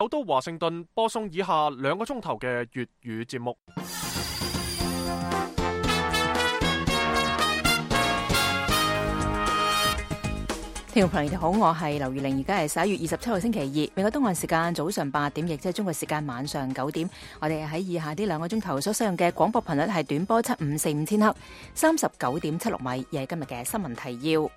首都華盛頓播送以下2個鐘頭嘅粵語節目。 聽眾朋友好，我係劉月玲，而家係11月27號星期二，美國東岸時間早上8點，亦即係中國時間晚上9點。我哋喺以下呢2個鐘頭所使用嘅廣播頻率係短波7545千赫，39.76米，而係今日嘅新聞提要。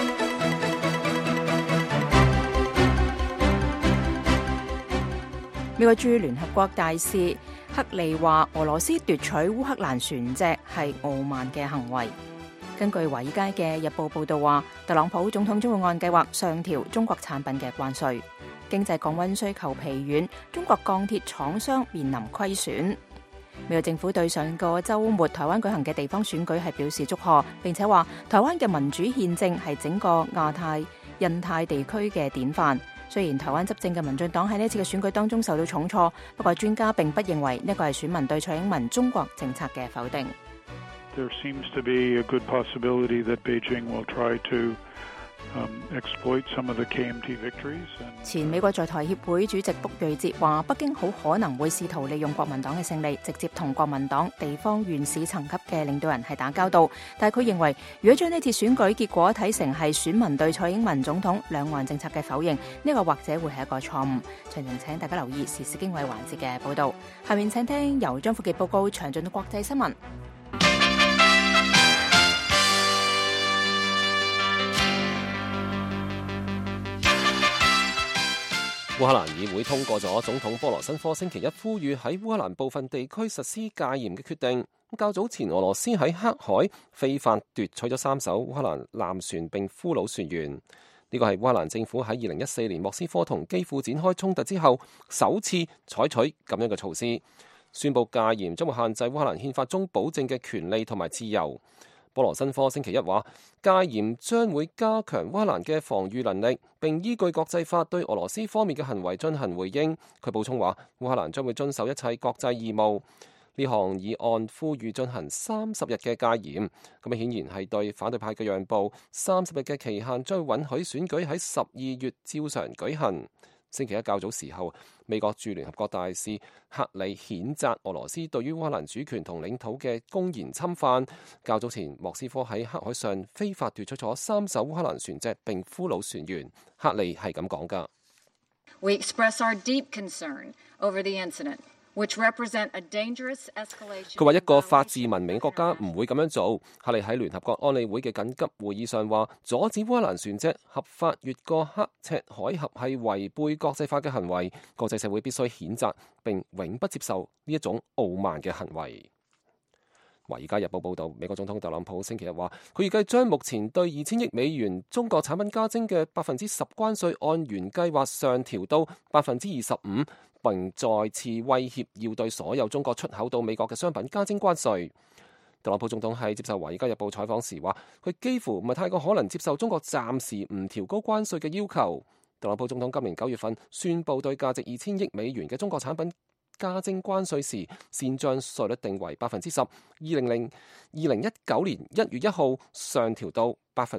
美國駐聯合國大使克利話，俄羅斯奪取烏克蘭船隻係傲慢嘅行為。根據華爾街嘅日報報道話，特朗普總統將會按計劃上調中國產品嘅關稅。經濟降溫需求疲軟，中國鋼鐵廠商面臨虧損。美國政府對上個週末台灣舉行嘅地方選舉係表示祝賀，並且話台灣嘅民主憲政係整個亞太、印太地區嘅典範。雖然台灣執政嘅民進黨喺呢次嘅選舉當中受到重挫，不過專家並不認為呢個係選民對蔡英文中國政策嘅否定。 There seems to be a good possibility that Beijing will try to exploit some of the KMT victories. 前美國在台協會主席卜瑞哲話，北京好可能會試圖利用國民黨嘅勝利，直接同國民黨地方縣市層級嘅領導人係打交道。但係佢認為，如果將呢次選舉結果睇成係選民對蔡英文總統兩岸政策嘅否認，呢個或者會係一個錯誤。詳情請大家留意時事經緯環節嘅報導。下面請聽由張富傑報告詳盡嘅國際新聞。 烏克蘭議會通過咗總統波羅申科星期一呼籲喺烏克蘭部分地區實施戒嚴嘅決定。較早前，俄羅斯喺黑海非法奪取咗3艘烏克蘭艦船並俘虜船員。呢個係烏克蘭政府喺2014年莫斯科同基輔展開衝突之後首次採取咁樣嘅措施，宣布戒嚴將會限制烏克蘭憲法中保證嘅權利同埋自由。波羅申科星期一話，戒嚴將會加強烏克蘭嘅防禦能力，並依據國際法對俄羅斯方面嘅行為進行回應。佢補充話，烏克蘭將會遵守一切國際義務。呢項議案呼籲進行30日嘅戒嚴，咁顯然係對反對派嘅讓步。30日嘅期限將會允許選舉喺12月照常舉行。星期一較早時候，美國駐聯合國大使克里譴責俄羅斯對於烏克蘭主權同領土嘅公然侵犯。較早前，莫斯科喺黑海上非法奪取咗3艘烏克蘭船隻並俘虜船員。克里係咁講㗎。 We express our deep concern over the incident, which represent a dangerous escalation. 佢話一個法治文明國家唔會咁樣做。克里喺聯合國安理會嘅緊急會議上話，阻止烏克蘭船隻合法越過刻赤海峽係違背國際法嘅行為，國際社會必須譴責並永不接受呢一種傲慢嘅行為。華爾街日報報導，美國總統特朗普星期日話，佢預計將目前對2000億美元中國產品加徵嘅10%關稅按原計劃上調到25%，並再次威脅要對所有中國出口到美國嘅商品加徵關稅。特朗普總統喺接受華爾街日報採訪時話，佢幾乎唔係太過可能接受中國暫時唔調高關稅嘅要求。特朗普總統今年9月份宣布對價值2000億美元嘅中國產品加徵關稅時，先將稅率定為10%。2019年1月1號上調到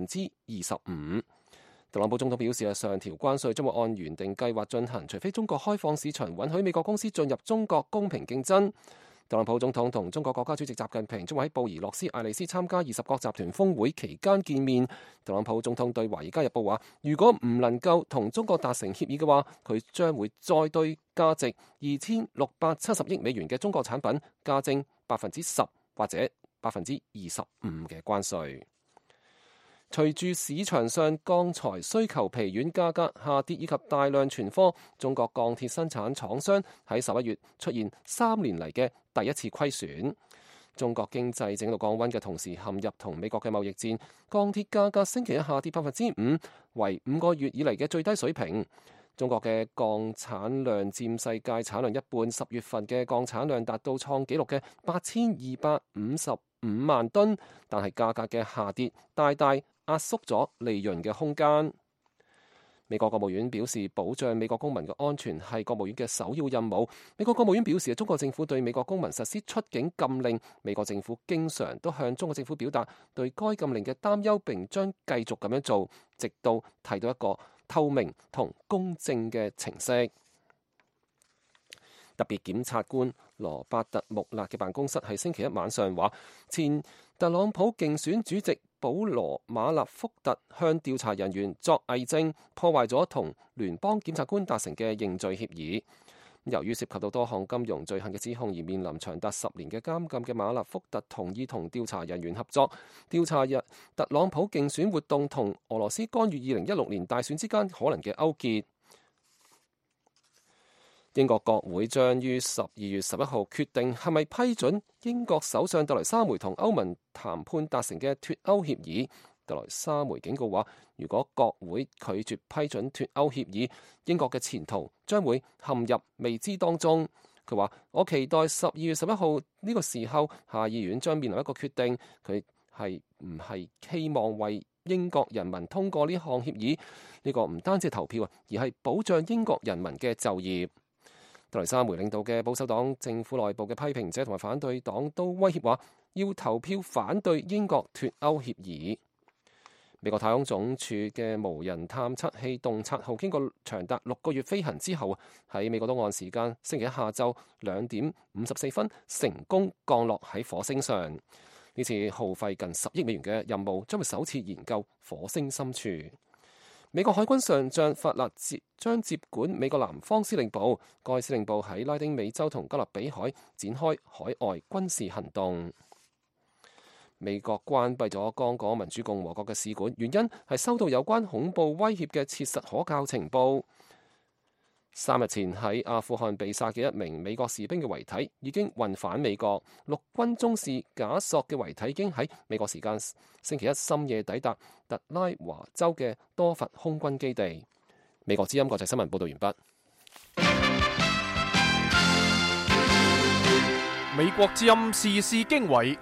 25%。特朗普總統表示，上調關稅將會按原定計劃進行，除非中國開放市場，允許美國公司進入中國公平競爭。特朗普總統同中國國家主席習近平將會喺布宜諾斯艾利斯參加20國集團峰會期間見面。特朗普總統對華爾街日報話，如果唔能夠同中國達成協議嘅話，佢將會再對價值2670億美元嘅中國產品加徵10%或者25%嘅關稅。隨住市場上鋼材需求疲軟、價格下跌以及大量存貨，中國鋼鐵生產廠商喺11月出現3年嚟嘅第一次虧損。中國經濟正喺度降溫嘅同時，陷入同美國嘅貿易戰，鋼鐵價格星期一下跌5%，為5個月以嚟嘅最低水平。中國嘅鋼產量佔世界產量一半，10月份嘅鋼產量達到創紀錄嘅8255萬噸，但係價格嘅下跌大大壓縮咗利潤嘅空間。美國國務院表示，保障美國公民嘅安全係國務院嘅首要任務。美國國務院表示，中國政府對美國公民實施出境禁令，美國政府經常都向中國政府表達對該禁令嘅擔憂，並將繼續咁樣做，直到睇到一個透明同公正嘅程式。 特別檢察官羅伯特穆勒嘅辦公室喺星期一晚上話，前特朗普競選主席保羅馬納福特向調查人員作偽證，破壞咗同聯邦檢察官達成嘅認罪協議。由於涉及到多項金融罪行嘅指控而面臨長達10年嘅監禁嘅馬納福特同意同調查人員合作，調查特朗普競選活動同俄羅斯干預2016年大選之間可能嘅勾結。英國國會將於12月11號決定係咪批准英國首相特蕾莎梅同歐盟談判達成嘅脫歐協議。特蕾莎梅警告話，如果國會拒絕批准脫歐協議，英國嘅前途將會陷入未知當中。佢話：我期待12月11號呢個時候，下議院將面臨一個決定，佢係唔係希望為英國人民通過呢項協議？呢個唔單止係投票，而係保障英國人民嘅就業。特蕾莎梅領導嘅保守黨政府內部嘅批評者同埋反對黨都威脅話，要投票反對英國脫歐協議。美國太空總署嘅無人探測器洞察號經過長達6個月飛行之後，喺美國東岸時間星期一下晝2點54分成功降落喺火星上。呢次耗費近10億美元嘅任務將會首次研究火星深處。美國海軍上將法勒將接管美國南方司令部，該司令部喺拉丁美洲同加勒比海展開海外軍事行動。美國關閉咗剛果民主共和國嘅使館，原因係收到有關恐怖威脅嘅切實可靠情報。3日前喺阿富汗被殺嘅一名美國士兵嘅遺體已經運返美國，陸軍中士賈索嘅遺體已經喺美國時間星期一深夜抵達特拉華州嘅多佛空軍基地。美國之音國際新聞報道完畢。 美國之音時事經緯。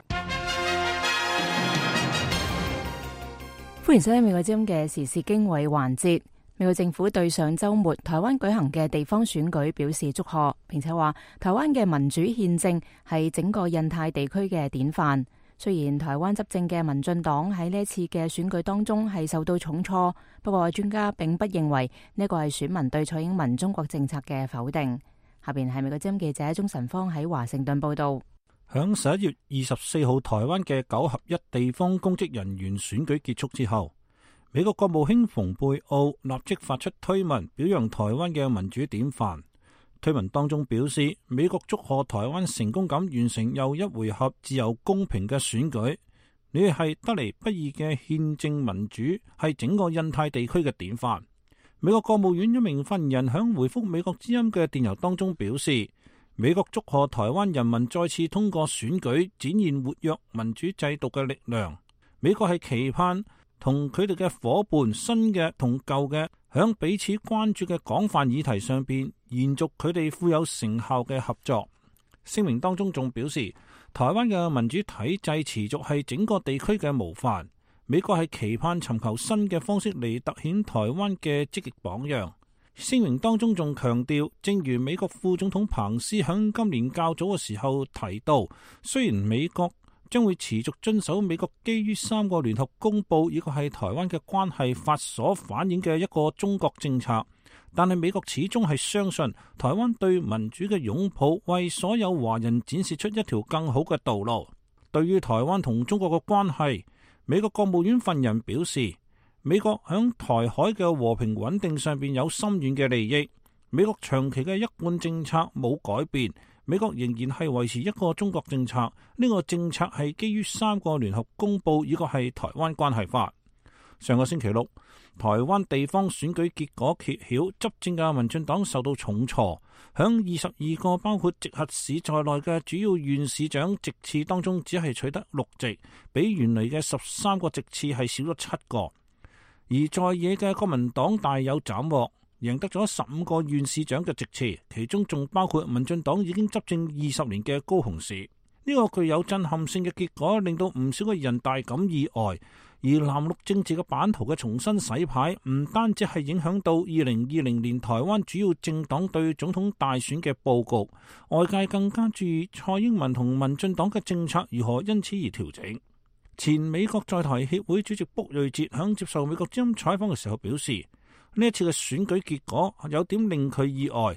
歡迎收聽美國之音嘅時事經緯環節。美國政府對上週末台灣舉行嘅地方選舉表示祝賀，並且話台灣嘅民主憲政係整個印太地區嘅典範。雖然台灣執政嘅民進黨喺呢一次嘅選舉當中係受到重挫，不過專家並不認為呢個係選民對蔡英文中國政策嘅否定。下邊係美國之音記者鍾晨芳喺華盛頓報道。 響11月24號台灣嘅9合1地方公職人員選舉結束之後，美國國務卿蓬佩奧立即發出推文表揚台灣嘅民主典範。推文當中表示，美國祝賀台灣成功咁完成又一回合自由公平嘅選舉，你哋係得嚟不易嘅憲政民主，係整個印太地區嘅典範。美國國務院一名發言人響回覆美國之音嘅電郵當中表示，美國祝賀台灣人民再次通過選舉展現活躍民主制度嘅力量。美國係期盼同佢哋嘅夥伴新嘅同舊嘅響彼此關注嘅廣泛議題上邊延續佢哋富有成效嘅合作。聲明當中仲表示，台灣嘅民主體制持續係整個地區嘅模範。美國係期盼尋求新嘅方式嚟凸顯台灣嘅積極榜樣。聲明當中仲強調，正如美國副總統彭斯響今年較早嘅時候提到，雖然美國將會持續遵守美國基於3個聯合公報以及係台灣嘅關係法所反映嘅一個中國政策，但係美國始終係相信台灣對民主嘅擁抱，為所有華人展示出一條更好嘅道路。對於台灣同中國嘅關係，美國國務院發言人表示，美國響台海嘅和平穩定上邊有深遠嘅利益。美國長期嘅一貫政策冇改變，美國仍然係維持一個中國政策。呢個政策係基於3個聯合公報，以及係台灣關係法。上個星期六，台灣地方選舉結果揭曉，執政嘅民進黨受到重挫，響22個包括直轄市在內嘅主要縣市長席次當中，只係取得6席，比原來嘅13個席次係少咗7個。而在野嘅國民黨大有斬獲，贏得咗15個縣市長嘅席次，其中仲包括民進黨已經執政20年嘅高雄市。呢個具有震撼性嘅結果，令到唔少嘅人大感意外。而藍綠政治嘅版圖嘅重新洗牌，唔單止係影響到2020年台灣主要政黨對總統大選嘅佈局，外界更加注意蔡英文同民進黨嘅政策如何因此而調整。前美國在台協會主席卜瑞哲響接受美國之音採訪嘅時候表示，呢一次嘅選舉結果有點令佢意外。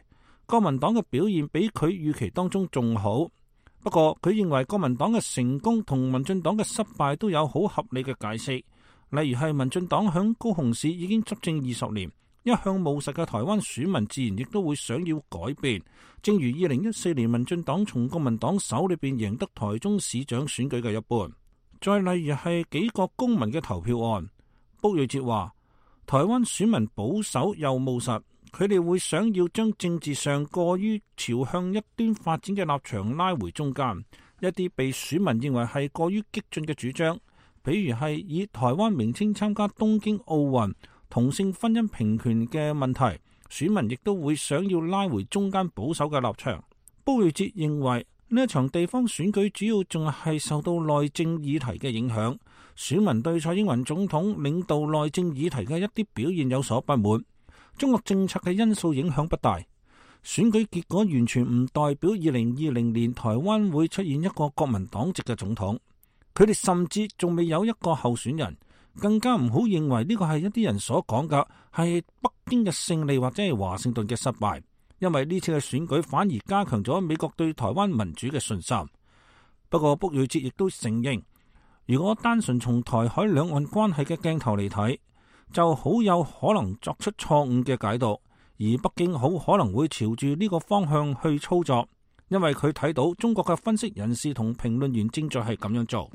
國民黨嘅表現比佢預期當中仲好。不過佢認為國民黨嘅成功同民進黨嘅失敗都有好合理嘅解釋，例如係民進黨響高雄市已經執政20年，一向務實嘅台灣選民自然亦都會想要改變。正如2014年民進黨從國民黨手裏邊贏得台中市長選舉嘅一半。再例如係幾個公民嘅投票案，卜瑞哲話台灣選民保守又務實，佢哋會想要將政治上過於朝向一端發展嘅立場拉回中間，一啲被選民認為係過於激進嘅主張，譬如係以台灣名稱參加東京奧運、同性婚姻平權嘅問題，選民亦都會想要拉回中間保守嘅立場。卜瑞哲認為呢一場地方選舉主要仲係受到內政議題嘅影響，選民對蔡英文總統領導內政議題嘅一啲表現有所不滿，中國政策嘅因素影響不大。選舉結果完全唔代表2020年台灣會出現一個國民黨籍嘅總統，佢哋甚至仲未有一個候選人，更加唔好認為呢個係一啲人所講嘅係北京嘅勝利或者係華盛頓嘅失敗，因為呢次嘅選舉反而加強咗美國對台灣民主嘅信心。不過卜瑞哲亦都承認，如果單純從台海兩岸關係嘅鏡頭嚟睇，就好有可能作出錯誤嘅解讀，而北京好可能會朝住呢個方向去操作，因為佢睇到中國嘅分析人士同評論員正在係咁樣做。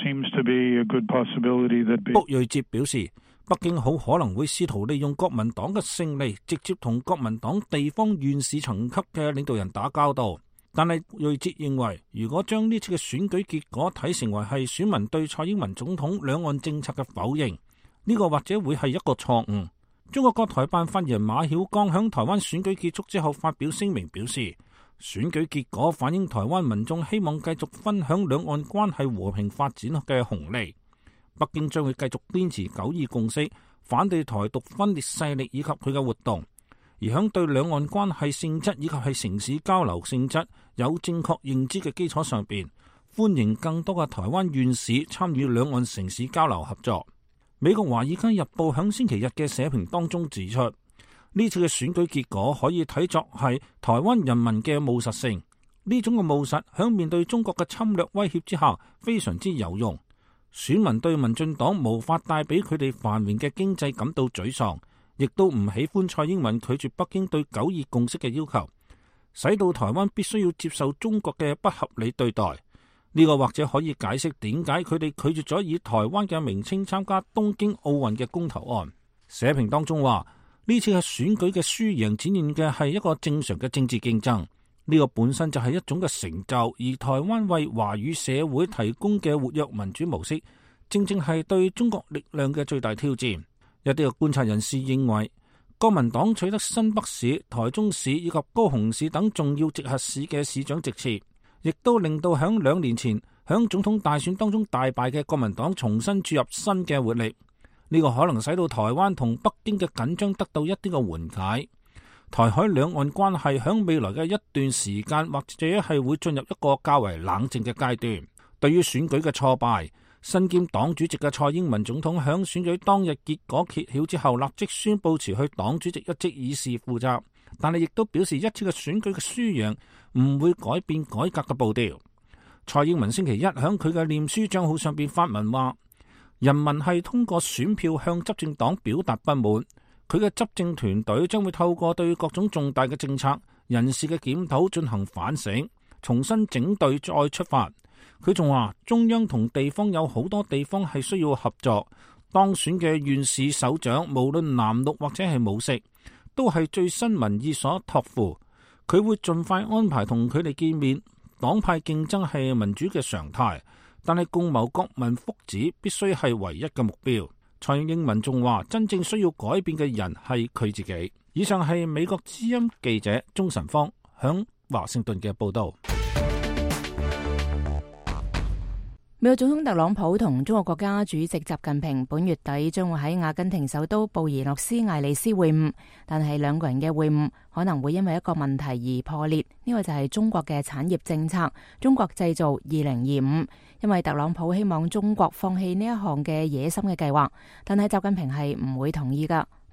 卜瑞哲表示，北京好可能會試圖利用國民黨嘅勝利，直接同國民黨地方縣市層級嘅領導人打交道。但係瑞哲認為，如果將呢次嘅選舉結果睇成為係選民對蔡英文總統兩岸政策嘅否認，呢個或者會係一個錯誤。中國國台辦發言人馬曉光響台灣選舉結束之後發表聲明表示，選舉結果反映台灣民眾希望繼續分享兩岸關係和平發展嘅紅利。北京將會繼續堅持9·2共識，反對台獨分裂勢力以及佢嘅活動，而響對兩岸關係性質以及係城市交流性質有正確認知嘅基礎上邊，歡迎更多嘅台灣縣市參與兩岸城市交流合作。美國華爾街日報響星期日嘅社評當中指出，呢次嘅選舉結果可以睇作係台灣人民嘅務實性，呢種嘅務實響面對中國嘅侵略威脅之下非常之有用。選民對民進黨無法帶俾佢哋繁榮嘅經濟感到沮喪，亦都唔喜歡蔡英文拒絕北京對9·2共識嘅要求，使到台灣必須要接受中國嘅不合理對待。呢個或者可以解釋點解佢哋拒絕咗以台灣嘅名稱參加東京奧運嘅公投案。社評當中話，呢次嘅選舉嘅輸贏展現嘅係一個正常嘅政治競爭，呢個本身就係一種嘅成就，而台灣為華語社會提供嘅活躍民主模式，正正係對中國力量嘅最大挑戰。一啲嘅觀察人士認為，國民黨取得新北市、台中市以及高雄市等重要直轄市嘅市長席次，亦都令到響2年前響總統大選當中大敗嘅國民黨重新注入新嘅活力。呢個可能使到台灣同北京嘅緊張得到一啲嘅緩解。台海兩岸關係響未來嘅一段時間，或者係會進入一個較為冷靜嘅階段。對於選舉嘅挫敗，身兼黨主席嘅蔡英文總統響選舉當日結果揭曉之後，立即宣布辭去黨主席一職以示負責。但係亦都表示一次嘅選舉嘅輸贏唔會改變改革嘅步調。蔡英文星期一響佢嘅臉書賬號上邊發文話，人民係通過選票向執政黨表達不滿，佢嘅執政團隊將會透過對各種重大嘅政策、人事嘅檢討進行反省，重新整隊再出發。佢仲話，中央同地方有好多地方係需要合作，當選嘅縣市首長無論藍綠或者係武色，都係最新民意所託付，佢會盡快安排同佢哋見面。黨派競爭係民主嘅常態，但係共謀國民福祉必須係唯一嘅目標。蔡英文仲話，真正需要改變嘅人係佢自己。以上係美國之音記者鍾晨芳響華盛頓嘅報道。 美國總統特朗普同中國國家主席習近平本月底將會喺阿根廷首都布宜諾斯艾利斯會晤，但係兩個人嘅會晤可能會因為一個問題而破裂，呢個就係中國嘅產業政策中國製造2025，因為特朗普希望中國放棄呢一項嘅野心嘅計劃，但係習近平係唔會同意噶。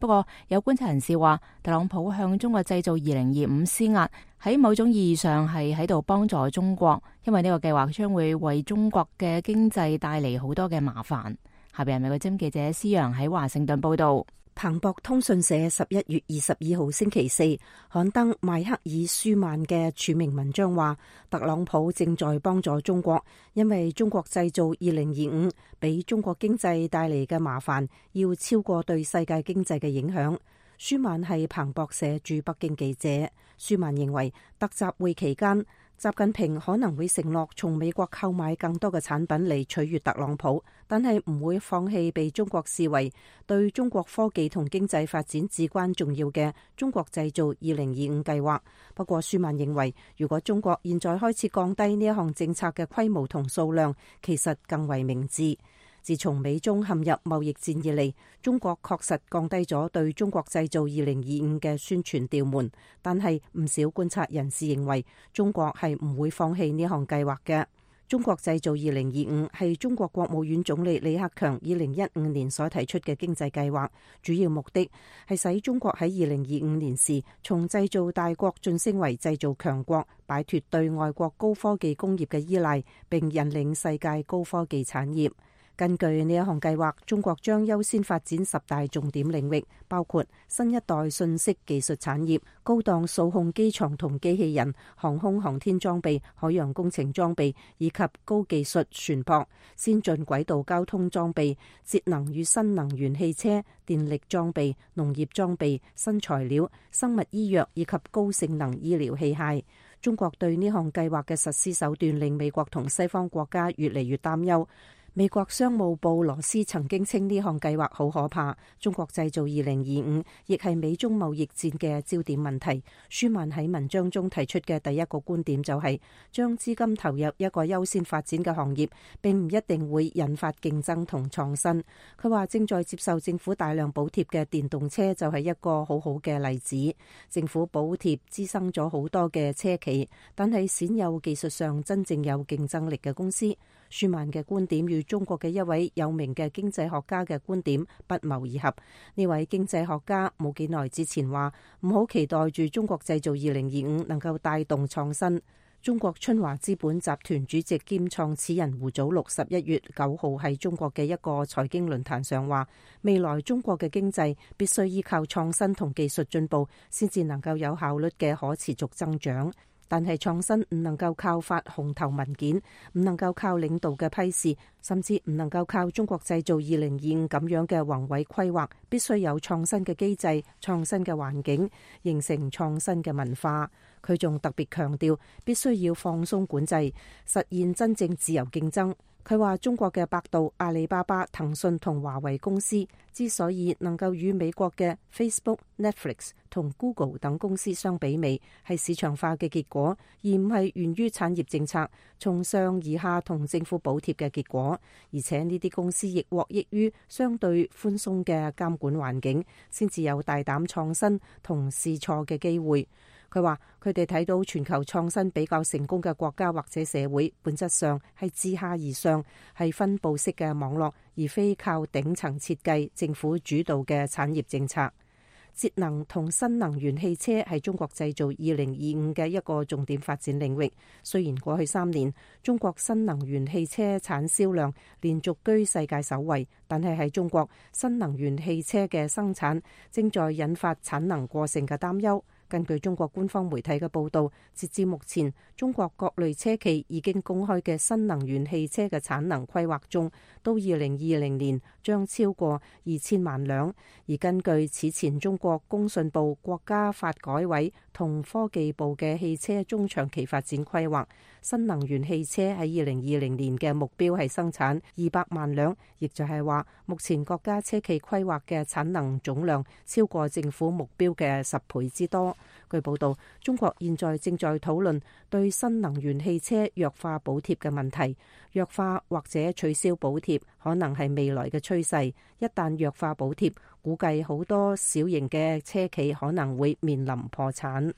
不過有觀察人士話，特朗普向中國製造2025施壓，喺某種意義上係喺度幫助中國，因為呢個計劃將會為中國嘅經濟帶嚟好多嘅麻煩。下邊係美國之音記者施洋喺華盛頓報道。 彭博通訊社11月22號星期四刊登邁克爾舒曼嘅署名文章話，特朗普正在幫助中國，因為中國製造2025俾中國經濟帶嚟嘅麻煩要超過對世界經濟嘅影響。舒曼係彭博社駐北京記者。舒曼認為特集會期間，習近平可能會承諾從美國購買更多嘅產品嚟取悅特朗普，但係唔會放棄被中國視為對中國科技同經濟發展至關重要嘅中國製造2025計劃。不過舒曼認為，如果中國現在開始降低呢一項政策嘅規模同數量，其實更為明智。自從美中陷入貿易戰以嚟，中國確實降低咗對中國製造2025嘅宣傳調門，但係唔少觀察人士認為中國係唔會放棄呢項計劃嘅。中國製造2025係中國國務院總理李克強2015年所提出嘅經濟計劃，主要目的係使中國喺2025年時從製造大國晉升為製造強國，擺脫對外國高科技工業嘅依賴，並引領世界高科技產業。根據呢一項計劃，中國將優先發展10大重點領域，包括新一代信息技術產業、高檔數控機床同機器人、航空航天裝備、海洋工程裝備以及高技術船舶、先進軌道交通裝備、節能與新能源汽車、電力裝備、農業裝備、新材料、生物醫藥以及高性能醫療器械。中國對呢項計劃嘅實施手段令美國同西方國家越嚟越擔憂。美國商務部羅斯曾經稱呢項計劃好可怕。中國製造2025亦係美中貿易戰嘅焦點問題。舒曼喺文章中提出嘅第一個觀點就係將資金投入一個優先發展嘅行業，並唔一定會引發競爭同創新。佢話正在接受政府大量補貼嘅電動車就係一個好好嘅例子。政府補貼滋生咗好多嘅車企，但係鮮有技術上真正有競爭力嘅公司。舒曼嘅觀點與中國嘅一位有名嘅經濟學家嘅觀點不謀而合。呢位經濟學家冇幾耐之前話唔好期待住中國製造2025能夠帶動創新。中國春華資本集團主席兼創始人胡祖祿11月9號喺中國嘅一個財經論壇上話，未來中國嘅經濟必須依靠創新同技術進步，先至能夠有效率嘅可持續增長。但係創新唔能夠靠發紅頭文件，唔能夠靠領導嘅批示，甚至唔能夠靠中國製造2025咁樣嘅宏偉規劃，必須有創新嘅機制、創新嘅環境，形成創新嘅文化。佢仲特別強調，必須要放鬆管制，實現真正自由競爭。佢話中國嘅百度、阿里巴巴、騰訊同華為公司之所以能夠與美國嘅 Facebook、Netflix 同 Google 等公司相媲美，係市場化嘅結果，而唔係源於產業政策從上而下同政府補貼嘅結果。而且呢啲公司亦獲益於相對寬鬆嘅監管環境，先至有大膽創新同試錯嘅機會。佢話佢哋睇到全球創新比較成功嘅國家或者社會，本質上係自下而上，係分佈式嘅網絡，而非靠頂層設計、政府主導嘅產業政策。節能同新能源汽車係中國製造2025嘅一個重點發展領域。雖然過去3年中國新能源汽車產銷量連續居世界首位，但係喺中國新能源汽車嘅生產正在引發產能過剩嘅擔憂。根據中國官方媒體嘅報導，截至目前，中國各類車企已經公開嘅新能源汽車嘅產能規劃中，到2020年將超過2000萬輛。而根據此前中國工信部、國家發改委同科技部嘅汽車中長期發展規劃，新能源汽車喺2020年嘅目標係生產200萬輛，亦就係話目前國家車企規劃嘅產能總量超過政府目標嘅10倍之多。據報道，中國現在正在討論對新能源汽車弱化補貼嘅問題。弱化或者取消補貼可能係未來嘅趨勢。一旦弱化補貼，估計好多小型嘅車企可能會面臨破產。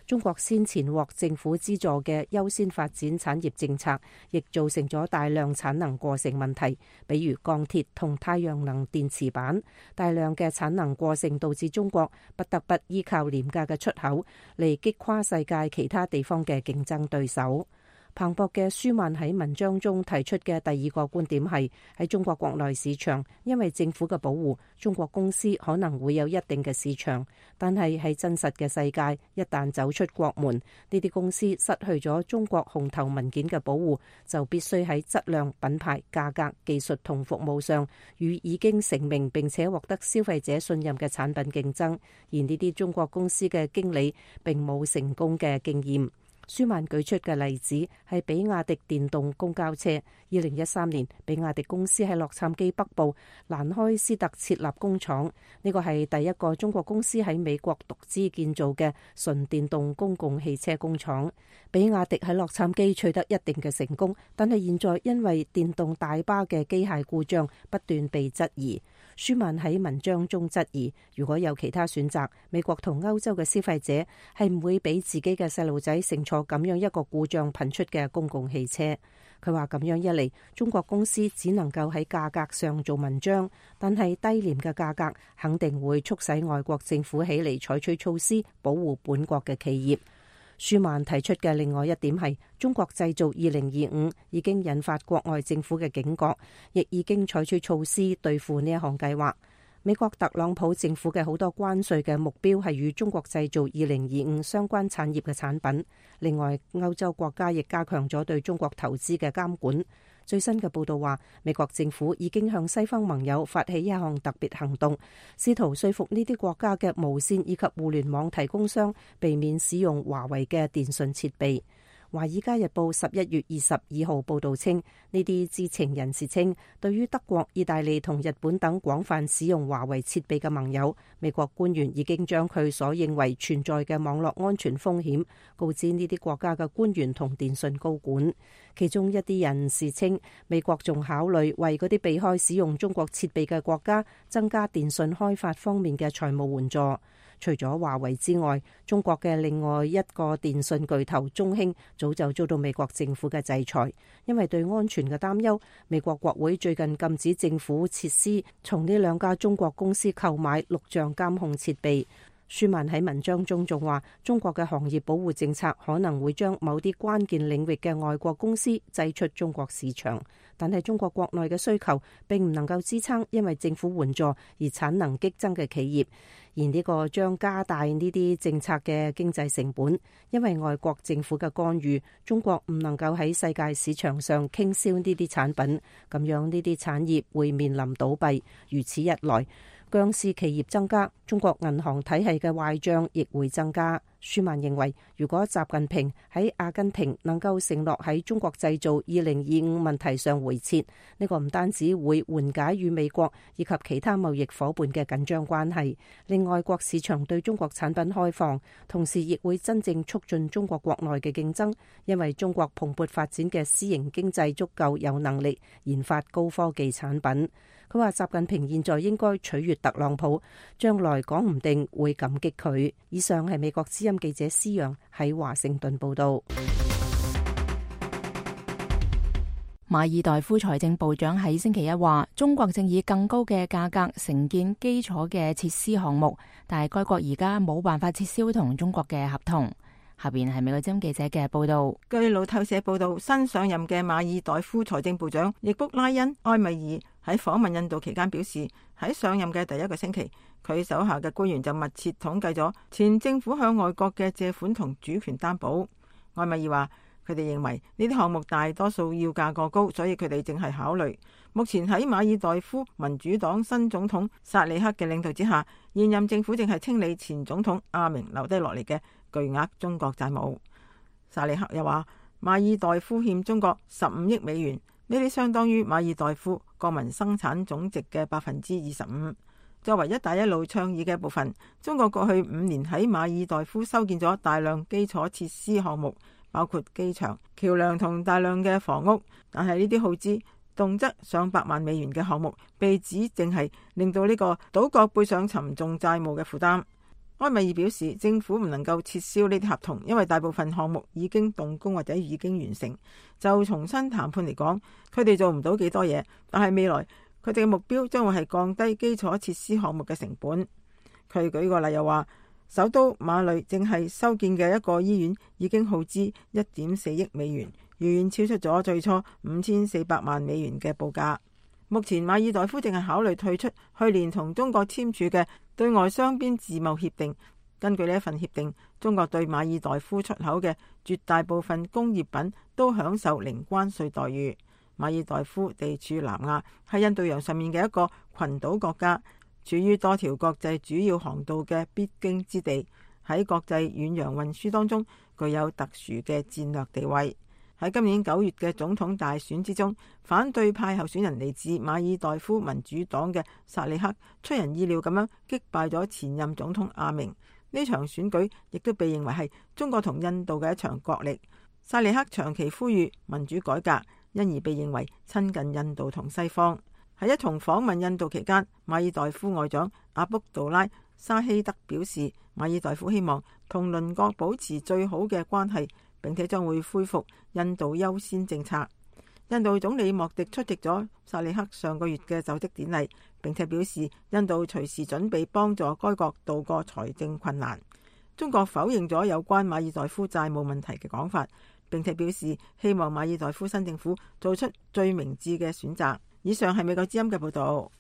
中國先前獲政府資助嘅優先發展產業政策，亦造成咗大量產能過剩問題，比如鋼鐵同太陽能電池板。大量嘅產能過剩導致中國不得不依靠廉價嘅出口嚟擊垮世界其他地方嘅競爭對手。彭博嘅舒曼喺文章中提出嘅第二個觀點係，喺中國國內市場，因為政府嘅保護，中國公司可能會有一定嘅市場，但係喺真實嘅世界，一旦走出國門，呢啲公司失去咗中國紅頭文件嘅保護，就必須喺質量、品牌、價格、技術同服務上與已經成名並且獲得消費者信任嘅產品競爭，而呢啲中國公司嘅經理並冇成功嘅經驗。舒曼舉出嘅例子係比亞迪電動公交車。2013年，比亞迪公司喺洛杉磯北部蘭開斯特設立工廠，呢個係第一個中國公司喺美國獨資建造嘅純電動公共汽車工廠。比亞迪喺洛杉磯取得一定嘅成功，但係現在因為電動大巴嘅機械故障不斷被質疑。舒曼喺文章中質疑，如果有其他選擇，美國同歐洲嘅消費者係唔會俾自己嘅細路仔乘坐咁樣一個故障頻出嘅公共汽車。佢話咁樣一嚟，中國公司只能夠喺價格上做文章，但係低廉嘅價格肯定會促使外國政府起嚟採取措施保護本國嘅企業。舒曼提出嘅另外一點係，中國製造2025已經引發國外政府嘅警覺，亦已經採取措施對付呢一項計劃。美國特朗普政府嘅好多關稅嘅目標係與中國製造2025相關產業嘅產品。另外，歐洲國家亦加強咗對中國投資嘅監管。最新嘅報道話，美國政府已經向西方盟友發起一項特別行動，試圖說服呢啲國家嘅無線以及互聯網提供商避免使用華為嘅電信設備。《華爾街日報》11月22號報導稱，呢啲知情人士稱，對於德國、意大利同日本等廣泛使用華為設備嘅盟友，美國官員已經將佢所認為存在嘅網絡安全風險告知呢啲國家嘅官員同電信高管。其中一啲人士稱，美國仲考慮為嗰啲避開使用中國設備嘅國家增加電信開發方面嘅財務援助。除咗華為之外，中國嘅另外一個電信巨頭中興早就遭到美國政府嘅制裁，因為對安全嘅擔憂，美國國會最近禁止政府設施從呢兩家中國公司購買錄像監控設備。舒曼喺文章中仲話，中國嘅行業保護政策可能會將某啲關鍵領域嘅外國公司擠出中國市場，但係中國國內嘅需求並唔能夠支撐因為政府援助而產能激增嘅企業，而呢個將加大呢啲政策嘅經濟成本，因為外國政府嘅干預，中國唔能夠喺世界市場上傾銷呢啲產品，咁樣呢啲產業會面臨倒閉，如此一來，僵屍企業增加，中國銀行體系嘅壞賬亦會增加。舒曼認為，如果習近平喺阿根廷能夠承諾喺中國製造2025問題上回撤，呢個唔單止會緩解與美國以及其他貿易夥伴嘅緊張關係，令外國市場對中國產品開放，同時亦會真正促進中國國內嘅競爭，因為中國蓬勃發展嘅私營經濟足夠有能力研發高科技產品。佢話習近平現在應該取悅特朗普，將來講唔定會感激佢。以上係美國之音記者施陽喺華盛頓報道。 馬爾代夫財政部長喺星期一話，中國正以更高嘅價格承建基礎嘅設施項目，但係該國而家冇辦法撤銷同中國嘅合同。下邊係美國之音記者嘅報道。 據路透社報道，新上任嘅馬爾代夫財政部長易卜拉恩埃米爾喺訪問印度期間表示，喺上任嘅第一個星期，佢手下嘅官員就密切統計咗前政府向外國嘅借款同主權擔保。埃米爾話，佢哋認為呢啲項目大多數要價過高，所以佢哋正係考慮。目前喺馬爾代夫民主黨新總統薩利克嘅領導之下，現任政府正係清理前總統阿明留低落嚟嘅巨額中國債務。薩利克又話，馬爾代夫欠中國15億美元，呢啲相當於馬爾代夫國民生產總值嘅25%。作為一帶一路倡議嘅部分，中國過去5年喺馬爾代夫修建咗大量基礎設施項目，包括機場、橋樑同大量嘅房屋。但係呢啲耗資動輒上百萬美元嘅項目，被指正係令到呢個島國背上沉重債務嘅負擔。 埃米爾表示，政府唔能夠撤銷呢啲合同，因為大部分項目已經動工或者已經完成。就重新談判嚟講，佢哋做唔到幾多嘢，但係未來佢哋嘅目標將會係降低基礎設施項目嘅成本。佢舉個例又話，首都馬累正係修建嘅一個醫院已經耗資1.4億美元，遠遠超出咗最初5400萬美元嘅報價。目前馬爾代夫正係考慮退出去年同中國簽署嘅對外雙邊自貿協定。根據呢一份協定，中國對馬爾代夫出口嘅絕大部分工業品都享受零關稅待遇。馬爾代夫地處南亞，係印度洋上面嘅一個群島國家，處於多條國際主要航道嘅必經之地，喺國際遠洋運輸當中具有特殊嘅戰略地位。喺今年9月嘅總統大選之中，反對派候選人嚟自馬爾代夫民主黨嘅薩利克出人意料咁樣擊敗咗前任總統阿明。呢場選舉亦都被認為係中國同印度嘅一場角力。薩利克長期呼籲民主改革，因而被認為親近印度同西方。喺一同訪問印度期間，馬爾代夫外長阿卜杜拉沙希德表示，馬爾代夫希望同鄰國保持最好嘅關係，並且將會恢復印度優先政策。印度總理莫迪出席咗薩利克上個月嘅就職典禮，並且表示印度隨時準備幫助該國渡過財政困難。中國否認咗有關馬爾代夫債務問題嘅講法，並且表示希望馬爾代夫新政府做出最明智嘅選擇。以上係美國之音嘅報道。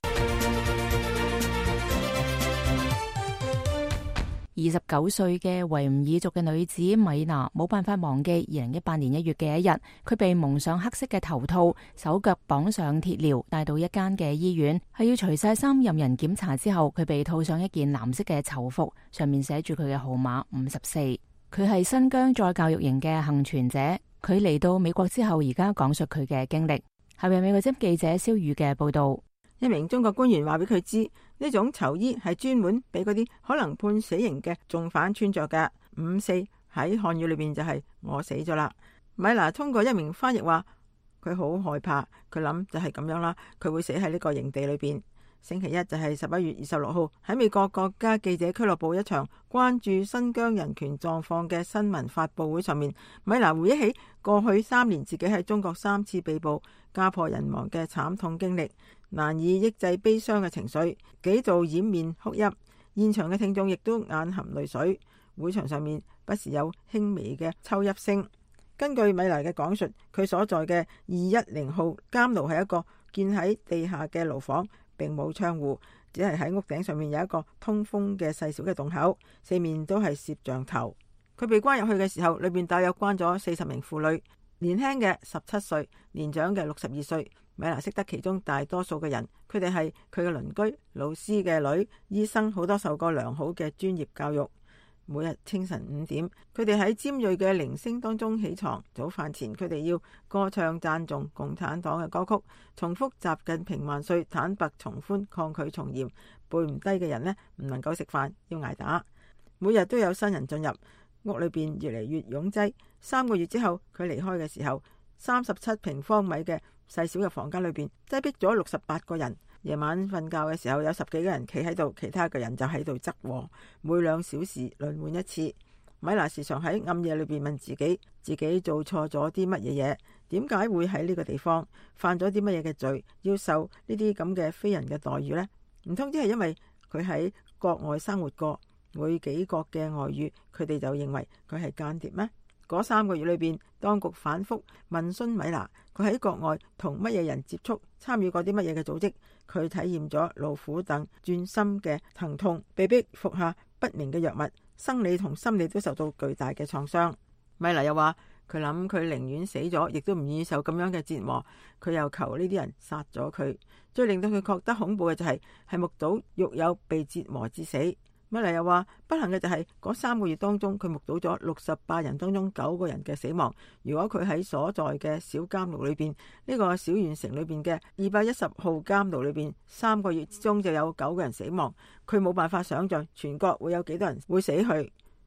29歲嘅維吾爾族嘅女子米娜冇辦法忘記2018年1月嘅一日，佢被蒙上黑色嘅頭套，手腳綁上鐵鐐，帶到一間嘅醫院，係要除晒衫任人檢查之後，佢被套上一件藍色嘅囚服，上面寫住佢嘅號碼54。佢係新疆再教育營嘅幸存者，佢嚟到美國之後，而家講述佢嘅經歷。下面美國之音記者蕭宇嘅報道。 一名中國官員話俾佢知，呢種囚衣係專門俾嗰啲可能判死刑嘅重犯穿着嘅。54喺漢語裏邊就係我死咗啦。米娜通過一名翻譯話，佢好害怕，佢諗就係咁樣啦，佢會死喺呢個營地裏邊。星期一就係11月26號喺美國國家記者俱樂部一場關注新疆人權狀況嘅新聞發佈會上面，米娜回憶起過去3年自己喺中國3次被捕、家破人亡嘅慘痛經歷，難以抑制悲傷嘅情緒，幾度掩面哭泣。現場嘅聽眾亦都眼含淚水，會場上面不時有輕微嘅抽泣聲。根據米娜嘅講述，佢所在嘅210號監牢係一個建喺地下嘅牢房，並冇窗戶，只係喺屋頂上面有一個通風嘅細小嘅洞口，四面都係攝像頭。佢被關入去嘅時候，裏邊大約關咗40名婦女，年輕嘅17歲，年長嘅62歲。米娜識得其中大多數嘅人，佢哋係佢嘅鄰居、老師嘅女、醫生，好多受過良好嘅專業教育。每日清晨5點，佢哋喺尖銳嘅鈴聲當中起床。早飯前，佢哋要歌唱讚頌共產黨嘅歌曲，重複習近平萬歲、坦白從寬、抗拒從嚴。背唔低嘅人呢，唔能夠食飯，要挨打。每日都有新人進入，屋裏邊越嚟越擁擠。3個月之後，佢離開嘅時候，37平方米嘅細小嘅房間裏邊擠逼咗68個人。夜晚瞓覺嘅時候，有10幾個人企喺度，其他嘅人就喺度側臥，每2小時輪換一次。米娜時常喺暗夜裏邊問自己做錯咗啲乜嘢嘢，點解會喺呢個地方，犯咗啲乜嘢嘅罪，要受呢啲咁嘅非人嘅待遇呢？唔通只係因為佢喺國外生活過，會幾國嘅外語，佢哋就認為佢係間諜咩？嗰3個月裏邊，當局反覆問詢米娜，佢喺國外同乜嘢人接觸，參與過啲乜嘢嘅組織，佢體驗咗老虎等鑽心嘅疼痛，被逼服下不明嘅藥物，生理同心理都受到巨大嘅創傷。米娜又話，佢諗佢寧願死咗，亦都唔願意受咁樣嘅折磨。佢又求呢啲人殺咗佢。最令到佢覺得恐怖嘅就係目睹獄友被折磨致死。米娜又話，不幸嘅就係嗰3個月當中，佢目睹咗68人當中9個人嘅死亡。如果佢喺所在嘅小監獄裏邊，呢個小縣城裏邊嘅210號監牢裏邊，3個月之中就有9個人死亡，佢冇辦法想象全國會有幾多人會死去。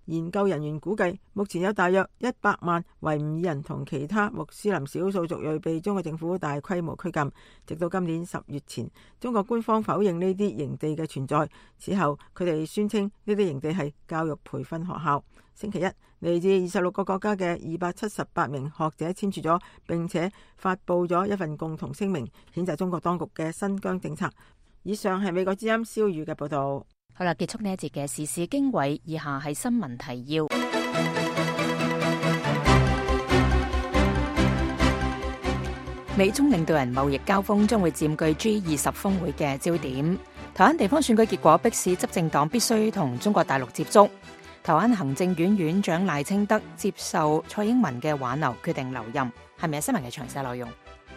研究人員估計，目前有大約100萬維吾爾人同其他穆斯林少數族裔被中國政府大規模拘禁，直到今年10月前，中國官方否認呢啲營地嘅存在。此後，佢哋宣稱呢啲營地係教育培訓學校。星期一，嚟自26個國家嘅278名學者簽署咗，並且發布咗一份共同聲明，譴責中國當局嘅新疆政策。以上係美國之音蕭宇嘅報道。 好啦，結束呢一節嘅時事經緯，以下係新聞提要。美中領導人貿易交鋒將會佔據 G20 峰會嘅焦點。台灣地方選舉結果迫使執政黨必須同中國大陸接觸。台灣行政院院長賴清德接受蔡英文嘅挽留，決定留任。係咪有新聞嘅詳細內容？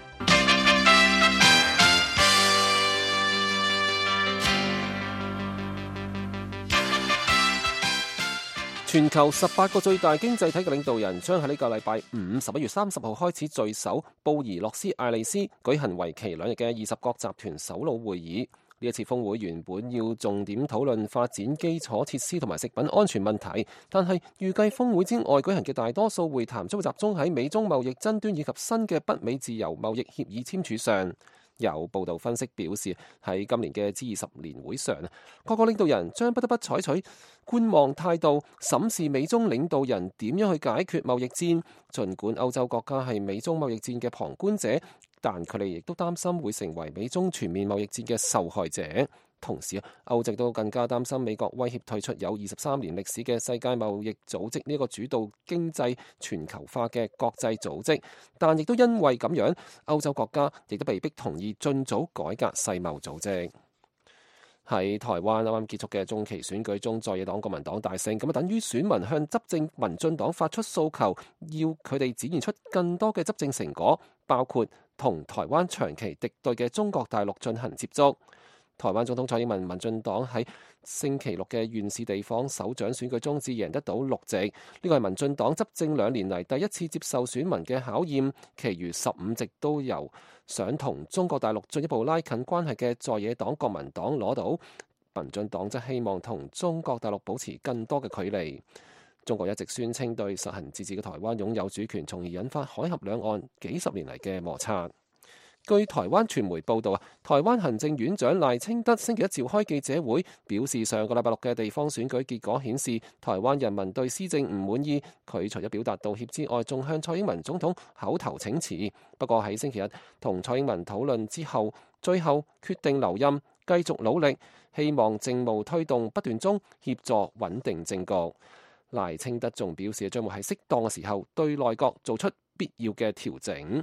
全球18個最大經濟體嘅領導人將喺呢個禮拜五11月30號開始聚首布宜諾斯艾利斯舉行為期2日嘅20國集團首腦會議。呢一次峰會原本要重點討論發展基礎設施同埋食品安全問題，但係預計峰會之外舉行嘅大多數會談將會集中喺美中貿易爭端以及新嘅北美自由貿易協議簽署上。有報道分析表示，喺今年嘅 G20 年會上，各個領導人將不得不採取觀望態度，審視美中領導人點樣去解決貿易戰。儘管歐洲國家係美中貿易戰嘅旁觀者，但佢哋亦都擔心會成為美中全面貿易戰嘅受害者。同時，歐洲都更加擔心美國威脅退出有23年歷史嘅世界貿易組織呢個主導經濟全球化嘅國際組織。但亦都因為咁樣，歐洲國家亦都被迫同意盡早改革世貿組織。喺台灣啱啱結束嘅中期選舉中，在野黨國民黨大勝，咁等於選民向執政民進黨發出訴求，要佢哋展現出更多嘅執政成果，包括同台灣長期敵對嘅中國大陸進行接觸。台灣總統蔡英文民進黨喺星期六嘅縣市地方首長選舉中只贏得到6席，呢個係民進黨執政2年嚟第一次接受選民嘅考驗。其餘15席都由想同中國大陸進一步拉近關係嘅在野黨國民黨攞到，民進黨則希望同中國大陸保持更多嘅距離。中國一直宣稱對實行自治嘅台灣擁有主權，從而引發海峽兩岸幾十年嚟嘅摩擦。據台灣傳媒報道，台灣行政院長賴清德星期一召開記者會，表示上個禮拜6嘅地方選舉結果顯示，台灣人民對施政唔滿意。佢除咗表達道歉之外，仲向蔡英文總統口頭請辭。不過喺星期日同蔡英文討論之後，最後決定留任，繼續努力，希望政務推動不斷中協助穩定政局。賴清德仲表示，將會喺適當嘅時候對內閣做出必要嘅調整。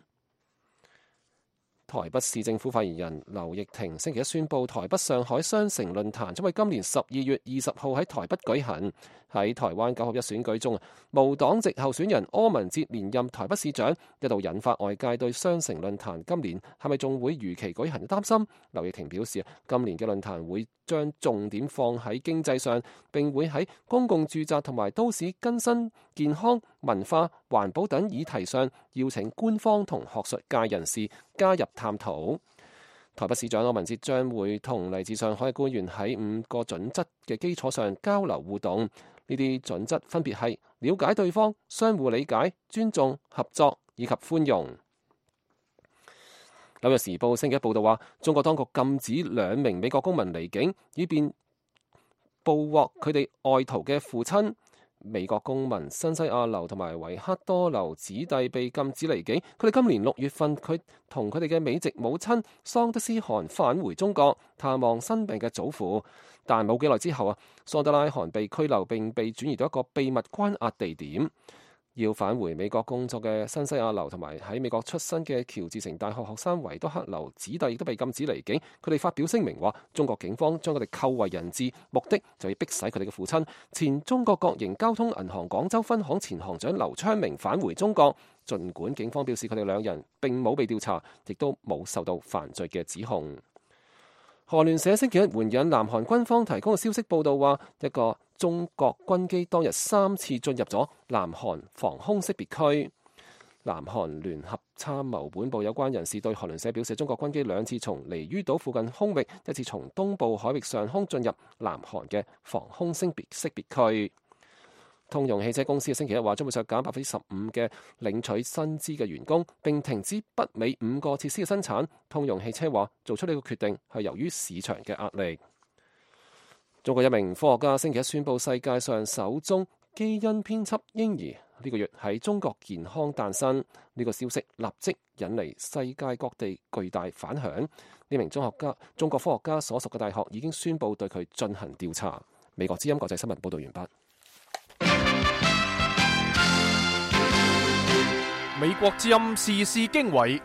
台北市政府發言人劉奕霆星期一宣布，台北上海雙城論壇將喺今年12月20號喺台北舉行。喺台灣9合1選舉中，無黨籍候選人柯文哲連任台北市長，一度引發外界對雙城論壇今年係咪仲會如期舉行嘅擔心。劉奕霆表示，今年嘅論壇會將重點放喺經濟上，並會喺公共住宅同埋都市更新、健康、文化、環保等議題上邀請官方同學術界人士加入探討。台北市長柯文哲將會同嚟自上海嘅官員喺5個準則嘅基礎上交流互動。呢啲準則分別係了解對方、相互理解、尊重、合作以及寬容。紐約時報星期一報道話，中國當局禁止2名美國公民離境，以便捕獲佢哋外逃嘅父親。美國公民新西亞留同埋維克多留子弟被禁止離境，佢哋今年6月份佢同佢哋嘅美籍母親桑德斯汗返回中國探望生病嘅祖父，但冇幾耐之後桑德拉汗被拘留並被轉移到一個秘密關押地點。要返回美國工作嘅新西亞留同埋喺美國出身嘅喬治城大學學生維多克留子弟亦都被禁止離境。佢哋發表聲明話，中國警方將佢哋扣為人質，目的就要迫使佢哋嘅父親前中國國營交通銀行廣州分行前行長劉昌明返回中國。儘管警方表示佢哋2人並冇被調查，亦都冇受到犯罪嘅指控。韓聯社星期一援引南韓軍方提供嘅消息報道話，一個中國軍機當日3次進入咗南韓防空識別區。南韓聯合參謀本部有關人士對韓聯社表示，中國軍機2次從離於島附近空域，一次從東部海域上空進入南韓嘅防空識別區。 通用汽車公司星期一話將會削減15%嘅領取薪資嘅員工，並停止北美5個設施嘅生產。通用汽車話做出呢個決定係由於市場嘅壓力。中國一名科學家星期一宣布世界上首宗基因編輯嬰兒呢個月喺中國健康誕生。呢個消息立即引嚟世界各地巨大反響。呢名中國科學家所屬嘅大學已經宣布對佢進行調查。美國之音國際新聞報道完畢。 美國之音時事經緯，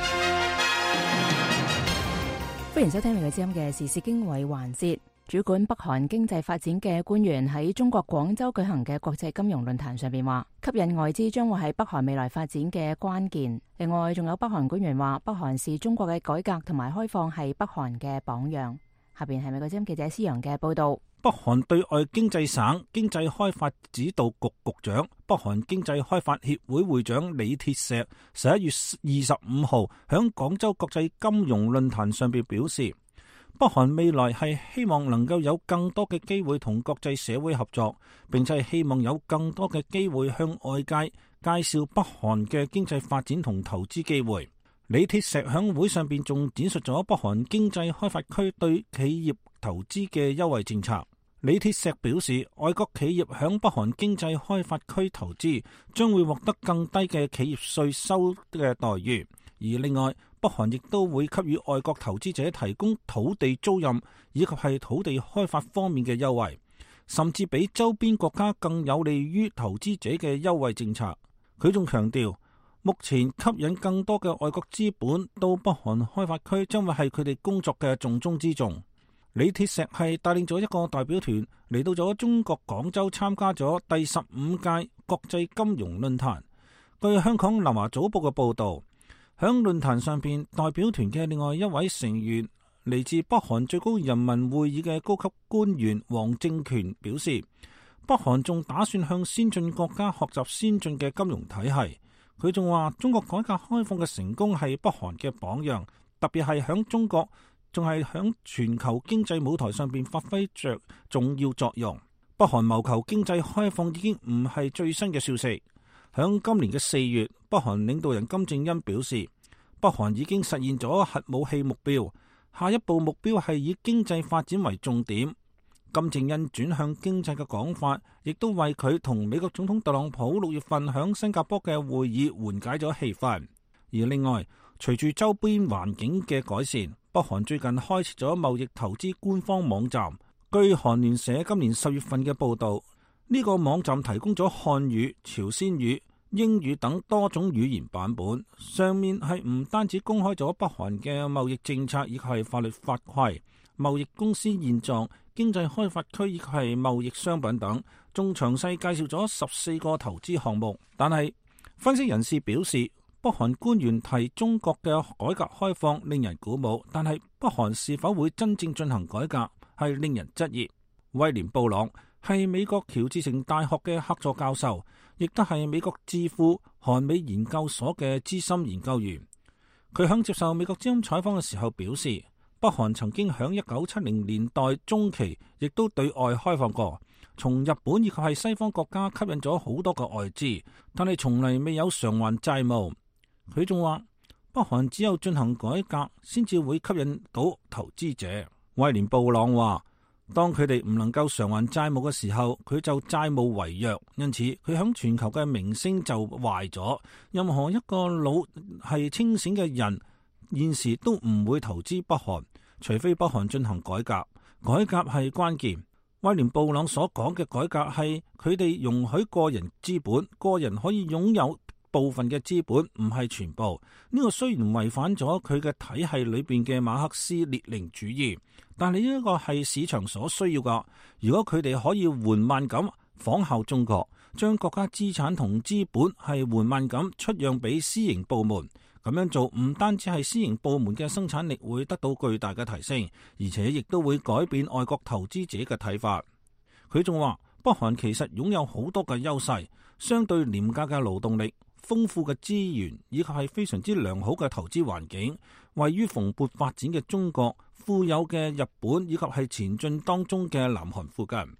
歡迎收聽美國之音嘅時事經緯環節。主管北韓經濟發展嘅官員喺中國廣州舉行嘅國際金融論壇上邊話，吸引外資將會係北韓未來發展嘅關鍵。另外，仲有北韓官員話，北韓視中國嘅改革同埋開放係北韓嘅榜樣。下邊係美國之音記者施陽嘅報道。 北韓對外經濟省經濟開發指導局局長、北韓經濟開發協會會長李鐵石11月25號響廣州國際金融論壇上邊表示，北韓未來係希望能夠有更多嘅機會同國際社會合作，並且係希望有更多嘅機會向外界介紹北韓嘅經濟發展同投資機會。李鐵石響會上邊仲展述咗北韓經濟開發區對企業投資嘅優惠政策。李鐵石表示，外國企業響北韓經濟開發區投資將會獲得更低嘅企業稅收嘅待遇，而另外北韓亦都會給予外國投資者提供土地租賃以及係土地開發方面嘅優惠，甚至比周邊國家更有利於投資者嘅優惠政策。佢仲強調，目前吸引更多嘅外國資本到北韓開發區將會係佢哋工作嘅重中之重。李鐵石係帶領咗一個代表團嚟到咗中國廣州參加咗第15屆國際金融論壇。據香港南華早報嘅報道，響論壇上邊，代表團嘅另外一位成員嚟自北韓最高人民會議嘅高級官員黃正權表示，北韓仲打算向先進國家學習先進嘅金融體系。佢仲話，中國改革開放嘅成功係北韓嘅榜樣，特別係響中國仲係響全球經濟舞台上邊發揮着重要作用。北韓謀求經濟開放已經唔係最新嘅消息。響今年嘅4月，北韓領導人金正恩表示，北韓已經實現咗核武器目標，下一步目標係以經濟發展為重點。金正恩轉向經濟嘅講法，亦都為佢同美國總統特朗普6月份響新加坡嘅會議緩解咗氣氛。而另外，隨住周邊環境嘅改善，北韓最近開設咗貿易投資官方網站。據韓聯社今年10月份嘅報道，呢個網站提供咗漢語、朝鮮語、英語等多種語言版本，上面係唔單止公開咗北韓嘅貿易政策以及係法律法規、貿易公司現狀、經濟開發區以及係貿易商品等，仲詳細介紹咗14個投資項目。但係分析人士表示，北韓官員提中國嘅改革開放令人鼓舞，但係北韓是否會真正進行改革係令人質疑。威廉布朗係美國喬治城大學嘅客座教授，亦都係美國智庫韓美研究所嘅資深研究員。佢響接受美國之音採訪嘅時候表示，北韓曾經響1970年代中期亦都對外開放過，從日本以及係西方國家吸引咗好多個外資，但係從嚟未有償還債務。佢仲話，北韓只有進行改革先至會吸引到投資者。威廉布朗話，當佢哋唔能夠償還債務嘅時候，佢就債務違約，因此佢響全球嘅名聲就壞咗。任何一個腦係清醒嘅人，現時都唔會投資北韓，除非北韓進行改革。改革係關鍵。威廉布朗所講嘅改革係佢哋容許個人資本，個人可以擁有部分嘅資本，唔係全部。呢個雖然違反咗佢嘅體系裏邊嘅馬克思列寧主義，但係呢個係市場所需要噶。如果佢哋可以緩慢咁仿效中國，將國家資產同資本係緩慢咁出讓俾私營部門，咁樣做唔單止係私營部門嘅生產力會得到巨大嘅提升，而且亦都會改變外國投資者嘅睇法。佢仲話，北韓其實擁有好多嘅優勢，相對廉價嘅勞動力、豐富嘅資源以及係非常之良好嘅投資環境，位於蓬勃發展嘅中國、富有嘅日本以及係前進當中嘅南韓附近。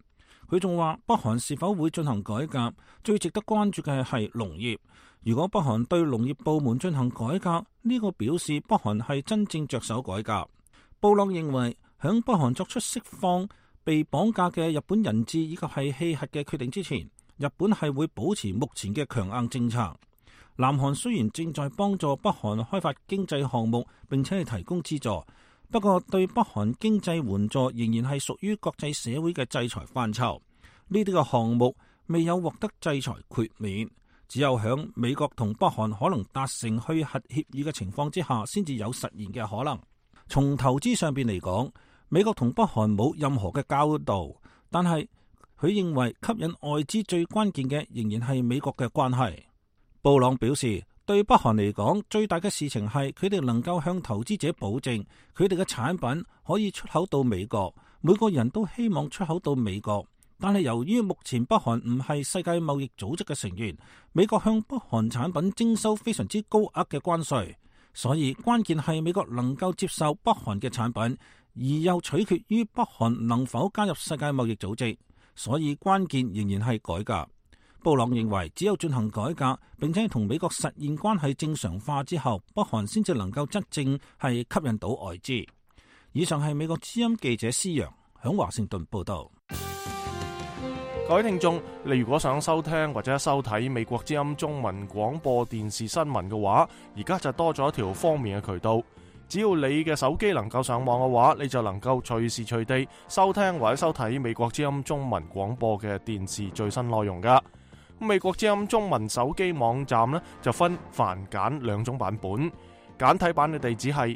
佢仲話北韓是否會進行改革，最值得關注嘅係農業。如果北韓對農業部門進行改革，呢個表示北韓係真正着手改革。布朗認為，響北韓作出釋放被綁架嘅日本人質以及係棄核嘅決定之前，日本係會保持目前嘅強硬政策。南韓雖然正在幫助北韓開發經濟項目，並且係提供資助，不過對北韓經濟援助仍然係屬於國際社會嘅制裁範疇。呢啲嘅項目未有獲得制裁豁免，只有響美國同北韓可能達成去核協議嘅情況之下，先至有實現嘅可能。從投資上邊嚟講，美國同北韓冇任何嘅交道，但係佢認為吸引外資最關鍵嘅仍然係美國嘅關係。布朗表示，對北韓嚟講，最大嘅事情係佢哋能夠向投資者保證，佢哋嘅產品可以出口到美國。每個人都希望出口到美國，但係由於目前北韓唔係世界貿易組織嘅成員，美國向北韓產品徵收非常之高額嘅關稅。所以關鍵係美國能夠接受北韓嘅產品，而又取決於北韓能否加入世界貿易組織。所以關鍵仍然係改革。布朗認為，只有進行改革，並且同美國實現關係正常化之後，北韓先至能夠真正係吸引到外資。以上係美國之音記者施陽響華盛頓報道。 各位聽眾，你如果想收聽或者收睇美國之音中文廣播電視新聞嘅話，而家就多咗一條方便嘅渠道。只要你嘅手機能夠上網嘅話，你就能夠隨時隨地收聽或者收睇美國之音中文廣播嘅電視最新內容噶。美國之音中文手機網站呢，就分繁簡兩種版本，簡體版嘅地址係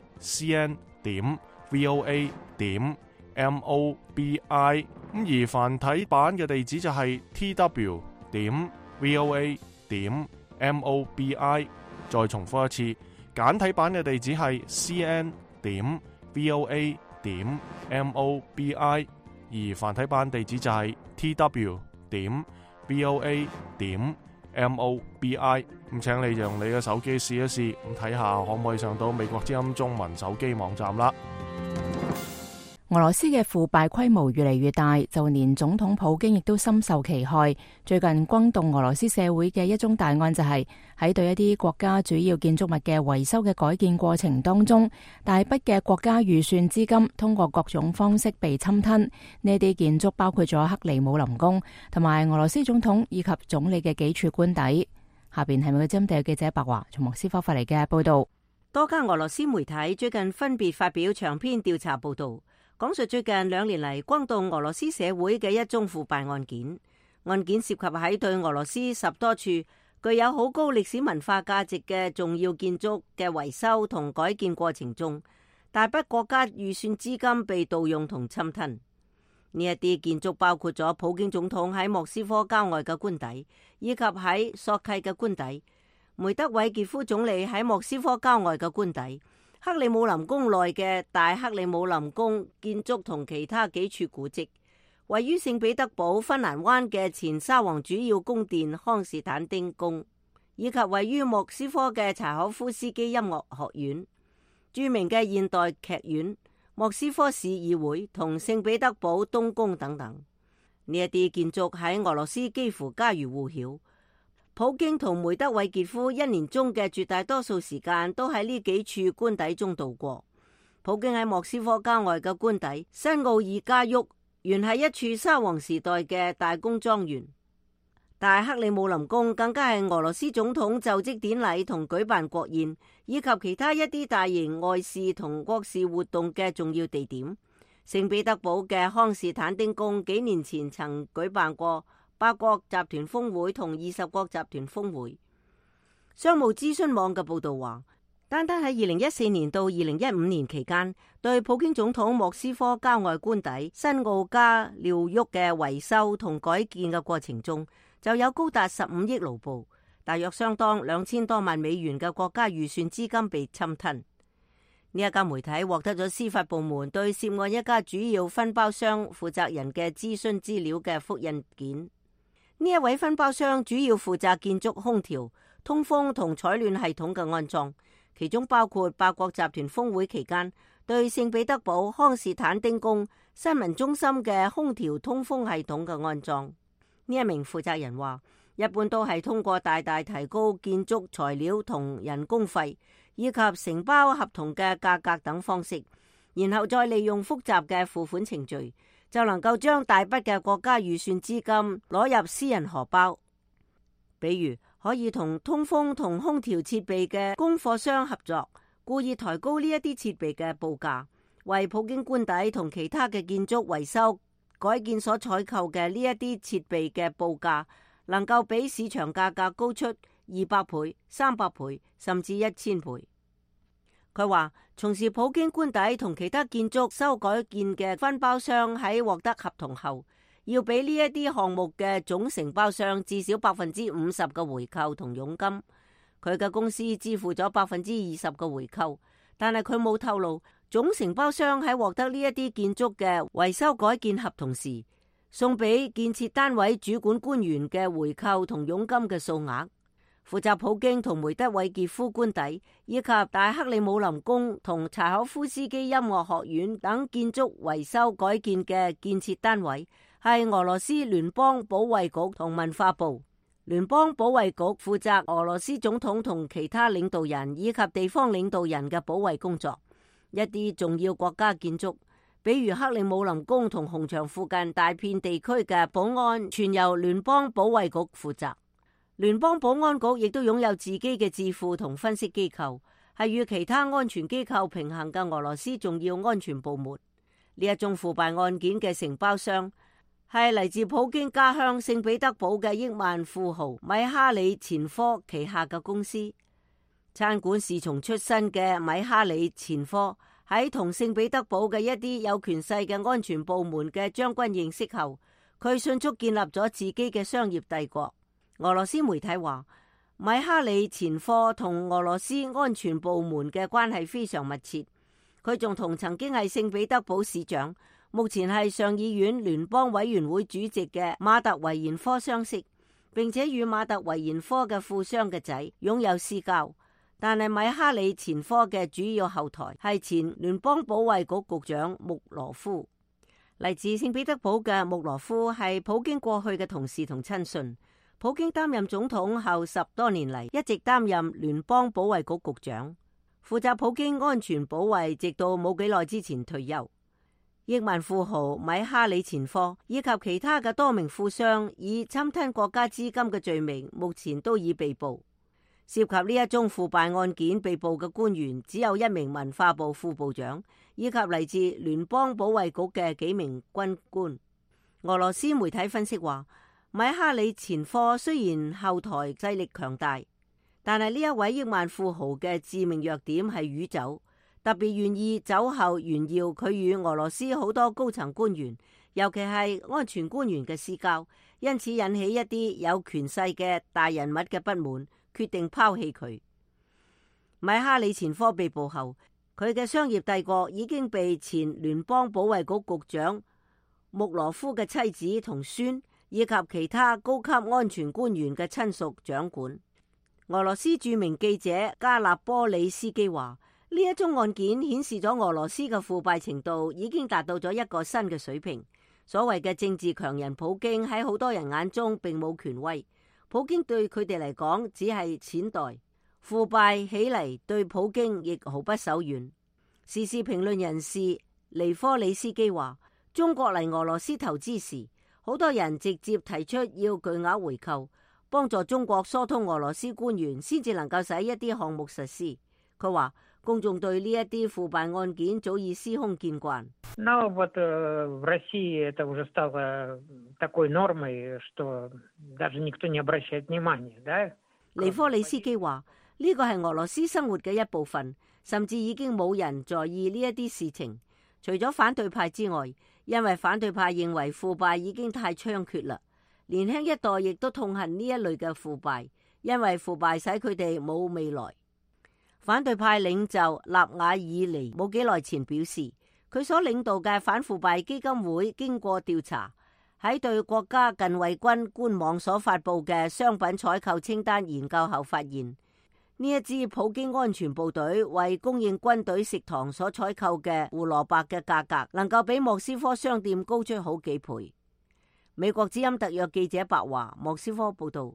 cn.voa.mobi， 而繁體版嘅地址就係 tw.voa.mobi。 再重複一次，簡體版嘅地址係 cn.voa.mobi， 而繁體版地址就係 tw.voa.mobi。 咁請你用你嘅手機試一試，咁睇下可唔可以上到美國之音中文手機網站啦。 俄羅斯嘅腐敗規模越嚟越大，就連總統普京亦都深受其害。最近轟動俄羅斯社會嘅一宗大案就係喺對一啲國家主要建築物嘅維修嘅改建過程當中，大筆嘅國家預算資金通過各種方式被侵吞。呢啲建築包括咗克里姆林宮同埋俄羅斯總統以及總理嘅幾處官邸。下邊係美國針對記者白華從莫斯科發嚟嘅報道。 多家俄羅斯媒體最近分別發表長篇調查報道，講述最近2年嚟轟動俄羅斯社會嘅一宗腐敗案件。案件涉及喺對俄羅斯10多處具有好高歷史文化價值嘅重要建築嘅維修同改建過程中，大筆國家預算資金被盜用同侵吞。呢一啲建築包括咗普京總統喺莫斯科郊外嘅官邸，以及喺索契嘅官邸；梅德韋傑夫總理喺莫斯科郊外嘅官邸；克里姆林宮內嘅大克里姆林宮建築同其他幾處古蹟；位於聖彼得堡芬蘭灣嘅前沙皇主要宮殿康士坦丁宮，以及位於莫斯科嘅柴可夫斯基音樂學院、著名嘅現代劇院、莫斯科市議會同聖彼得堡東宮等等。呢一啲建築喺俄羅斯幾乎家喻戶曉。普京同梅德韋傑夫1年中嘅絕大多數時間都喺呢幾處官邸中度過。普京喺莫斯科郊外嘅官邸新奧爾加沃，原係一處沙皇時代嘅大公莊園。大克里姆林宮更加係俄羅斯總統就職典禮同舉辦國宴以及其他一啲大型外事同國事活動嘅重要地點。聖彼得堡嘅康士坦丁宮幾年前曾舉辦過8國集團峰會同20國集團峰會。商務諮詢網嘅報道話，單單喺2014年到2015年期間，對普京總統莫斯科郊外官邸新奧加廖沃嘅維修同改建嘅過程中，就有高達15億盧布，大約相當2000多萬美元嘅國家預算資金被侵吞。呢一家媒體獲得咗司法部門對涉案一家主要分包商負責人嘅諮詢資料嘅複印件。呢一位分包商主要負責建築空調、通風同採暖系統嘅安裝，其中包括8國集團峰會期間對聖彼得堡康士坦丁宮新聞中心嘅空調通風系統嘅安裝。呢一名負責人話，一般都係通過大大提高建築材料同人工費，以及承包合同嘅價格等方式，然後再利用複雜嘅付款程序，就能夠將大筆嘅國家預算資金攞入私人荷包。比如可以同通風同空調設備嘅供貨商合作，故意抬高呢一啲設備嘅報價，為普京官邸同其他嘅建築維修改建所採購嘅呢一啲設備嘅報價，能夠比市場價格高出200倍、300倍，甚至1000倍。佢話，從事普京官邸同其他建築修改建嘅分包商喺獲得合同後，要俾呢一啲項目嘅總承包商至少50%嘅回扣同佣金。佢嘅公司支付咗20%嘅回扣，但係佢冇透露總承包商喺獲得呢一啲建築嘅維修改建合同時，送俾建設單位主管官員嘅回扣同佣金嘅數額。負責普京同梅德韋傑夫官邸以及大克里姆林宮同柴可夫斯基音樂學院等建築維修改建嘅建設單位係俄羅斯聯邦保衛局同文化部。聯邦保衛局負責俄羅斯總統同其他領導人以及地方領導人嘅保衛工作。一啲重要國家建築，比如克里姆林宮同紅場附近大片地區嘅保安，全由聯邦保衛局負責。聯邦保安局亦都擁有自己嘅智庫同分析機構，係與其他安全機構平衡嘅俄羅斯重要安全部門。呢一宗腐敗案件嘅承包商係嚟自普京家鄉聖彼得堡嘅億萬富豪米哈里錢科旗下嘅公司。餐館侍從出身嘅米哈里錢科喺同聖彼得堡嘅一啲有權勢嘅安全部門嘅將軍認識後，佢迅速建立咗自己嘅商業帝國。俄羅斯媒體話，米哈里錢科同俄羅斯安全部門嘅關係非常密切。佢仲同曾經係聖彼得堡市長，目前係上議院聯邦委員會主席嘅馬特維延科相識，並且與馬特維延科嘅富商嘅仔擁有私交。但係米哈里錢科嘅主要後台係前聯邦保衛局局長穆羅夫。嚟自聖彼得堡嘅穆羅夫係普京過去嘅同事同親信。普京擔任總統後10多年嚟，一直擔任聯邦保衛局局長，負責普京安全保衛，直到冇幾耐之前退休。億萬富豪米哈里錢科以及其他嘅多名富商以侵吞國家資金嘅罪名，目前都已被捕。涉及呢一宗腐敗案件被捕嘅官員只有一名文化部副部長，以及嚟自聯邦保衛局嘅幾名軍官。俄羅斯媒體分析話，米哈里錢科雖然後台勢力強大，但係呢一位億萬富豪嘅致命弱點係酗酒，特別願意酒後炫耀佢與俄羅斯好多高層官員，尤其係安全官員嘅私交，因此引起一啲有權勢嘅大人物嘅不滿，決定拋棄佢。米哈里錢科被捕後，佢嘅商業帝國已經被前聯邦保衛局局長穆羅夫嘅妻子同孫，以及其他高級安全官員嘅親屬掌管。俄羅斯著名記者加納波里斯基話，呢一宗案件顯示咗俄羅斯嘅腐敗程度已經達到咗一個新嘅水平。所謂嘅政治強人普京喺好多人眼中並冇權威，普京對佢哋嚟講只係錢袋。腐敗起嚟對普京亦毫不手軟。時事評論人士尼科里斯基話，中國嚟俄羅斯投資時，好多人直接提出要巨額回扣，幫助中國疏通俄羅斯官員，先至能夠使一啲項目實施。佢話公眾對呢一啲腐敗案件早已司空見慣。尼科里斯基話，呢個係俄羅斯生活嘅一部分，甚至已經冇人在意呢一啲事情，除咗反對派之外。因為反對派認為腐敗已經太猖獗啦，年輕一代亦都痛恨呢一類嘅腐敗，因為腐敗使佢哋冇未來。反對派領袖納瓦爾尼冇幾耐前表示，佢所領導嘅反腐敗基金會經過調查，喺對國家近衛軍官網所發佈嘅商品採購清單研究後發現， 呢一支普京安全部隊為供應軍隊食堂所採購嘅胡蘿蔔嘅價格，能夠比莫斯科商店高出好幾倍。美國之音特約記者白華，莫斯科報道。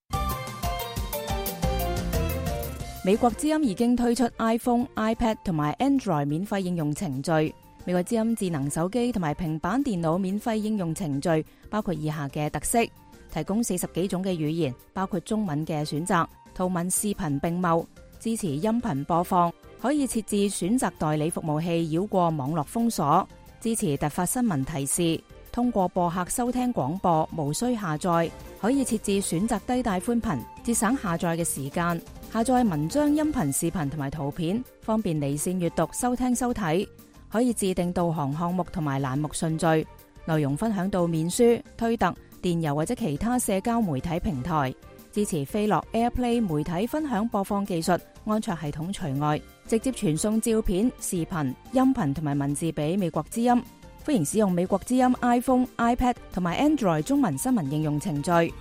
美國之音已經推出 iPhone、iPad 同埋 Android 免費應用程序。美國之音智能手機同埋平板電腦免費應用程序包括以下嘅特色：提供40幾種嘅語言，包括中文嘅選擇，圖文視頻並茂，支持音頻播放，可以設置選擇代理服務器繞過網絡封鎖，支持突發新聞提示，通過播客收聽廣播，無需下載，可以設置選擇低帶寬頻，節省下載嘅時間，下載文章、音頻、視頻同埋圖片，方便離線閱讀、收聽收睇，可以自定導航項目同埋欄目順序，內容分享到面書、推特、電郵或者其他社交媒體平台，支持飛樂 AirPlay 媒體分享播放技術，安卓系統除外，直接傳送照片、視頻、音頻同埋文字俾美國之音。歡迎使用美國之音 iPhone、iPad 同埋 Android 中文新聞應用程序。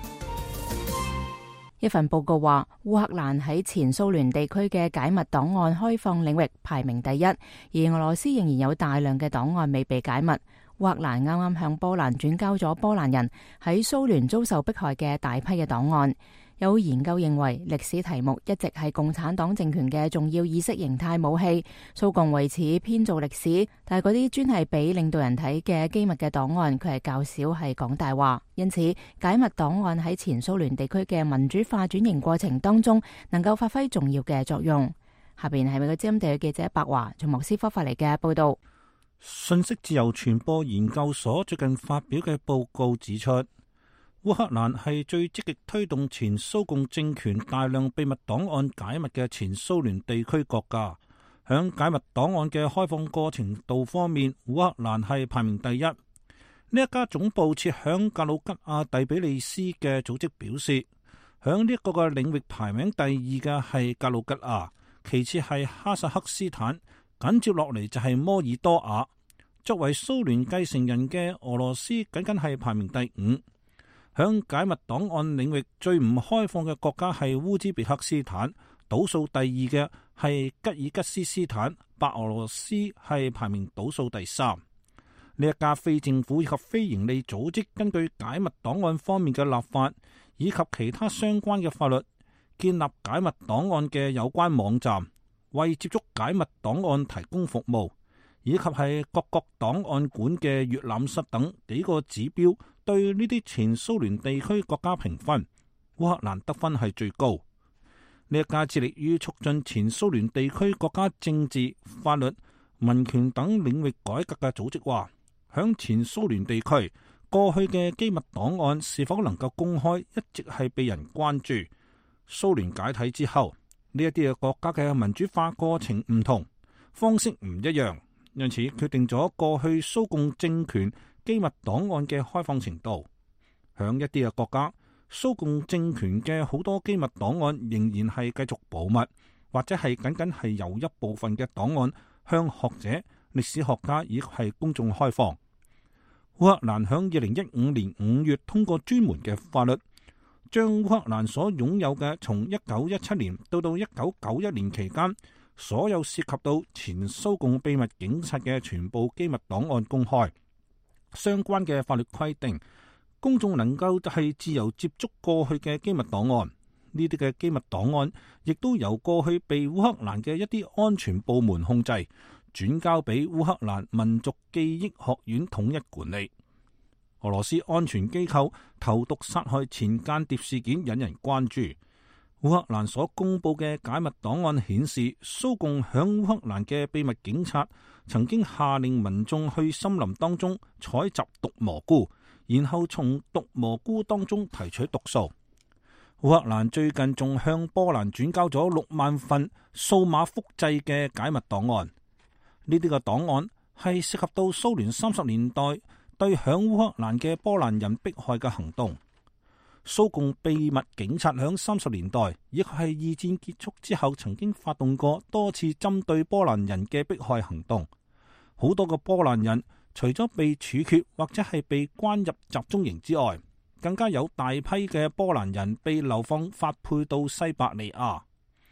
一份報告話，烏克蘭喺前蘇聯地區嘅解密檔案開放領域排名第一，而俄羅斯仍然有大量嘅檔案未被解密。烏克蘭啱啱向波蘭轉交咗波蘭人喺蘇聯遭受迫害嘅大批嘅檔案。有研究認為，歷史題目一直係共產黨政權嘅重要意識形態武器。蘇共為此編造歷史，但係嗰啲專係俾領導人睇嘅機密嘅檔案，佢係較少係講大話。因此，解密檔案喺前蘇聯地區嘅民主化轉型過程當中，能夠發揮重要嘅作用。下邊係美國之音地嘅記者白華從莫斯科發嚟嘅報道。 信息自由傳播研究所最近發表嘅報告指出，烏克蘭係最積極推動前蘇共政權大量秘密檔案解密嘅前蘇聯地區國家。響解密檔案嘅開放過程度方面，烏克蘭係排名第一。呢一家總部設響格魯吉亞第比利斯嘅組織表示，響呢一個嘅領域排名第二嘅係格魯吉亞，其次係哈薩克斯坦，緊接落嚟就係摩爾多瓦。作為蘇聯繼承人嘅俄羅斯僅僅係排名第五。響解密檔案領域最唔開放嘅國家係烏茲別克斯坦，倒數第二嘅係吉爾吉斯斯坦，白俄羅斯係排名倒數第三。呢一家非政府以及非營利組織根據解密檔案方面嘅立法以及其他相關嘅法律，建立解密檔案嘅有關網站，為接觸解密檔案提供服務，以及係各國檔案館嘅閱覽室等幾個指標。對呢啲前蘇聯地區國家評分，烏克蘭得分係最高。呢一家致力於促進前蘇聯地區國家政治、法律、民權等領域改革嘅組織話，響前蘇聯地區過去嘅機密檔案是否能夠公開，一直係被人關注。蘇聯解體之後，呢一啲嘅國家嘅民主化過程唔同，方式唔一樣，因此決定咗過去蘇共政權機密檔案嘅開放程度。響一啲嘅國家，蘇共政權嘅好多機密檔案仍然係繼續保密，或者係僅僅係由一部分嘅檔案向學者、歷史學家以及係公眾開放。烏克蘭響2015年5月通過專門嘅法律，將烏克蘭所擁有嘅從1917年到1991年期間所有涉及到前蘇共秘密警察嘅全部機密檔案公開。相關嘅法律規定，公眾能夠係自由接觸過去嘅機密檔案。呢啲嘅機密檔案亦都由過去被烏克蘭嘅一啲安全部門控制，轉交俾烏克蘭民族記憶學院統一管理。俄羅斯安全機構投毒殺害前間諜事件引人關注。烏克蘭所公布嘅解密檔案顯示，蘇共響烏克蘭嘅秘密警察曾經下令民眾去森林當中採集毒蘑菇，然後從毒蘑菇當中提取毒素。烏克蘭最近仲向波蘭轉交咗6萬份數碼複製嘅解密檔案。呢啲嘅檔案係涉及到蘇聯30年代對響烏克蘭嘅波蘭人迫害嘅行動。蘇共秘密警察響30年代，亦係二戰結束之後，曾經發動過多次針對波蘭人嘅迫害行動。好多個波蘭人除咗被處決或者係被關入集中營之外，更加有大批嘅波蘭人被流放發配到西伯利亞。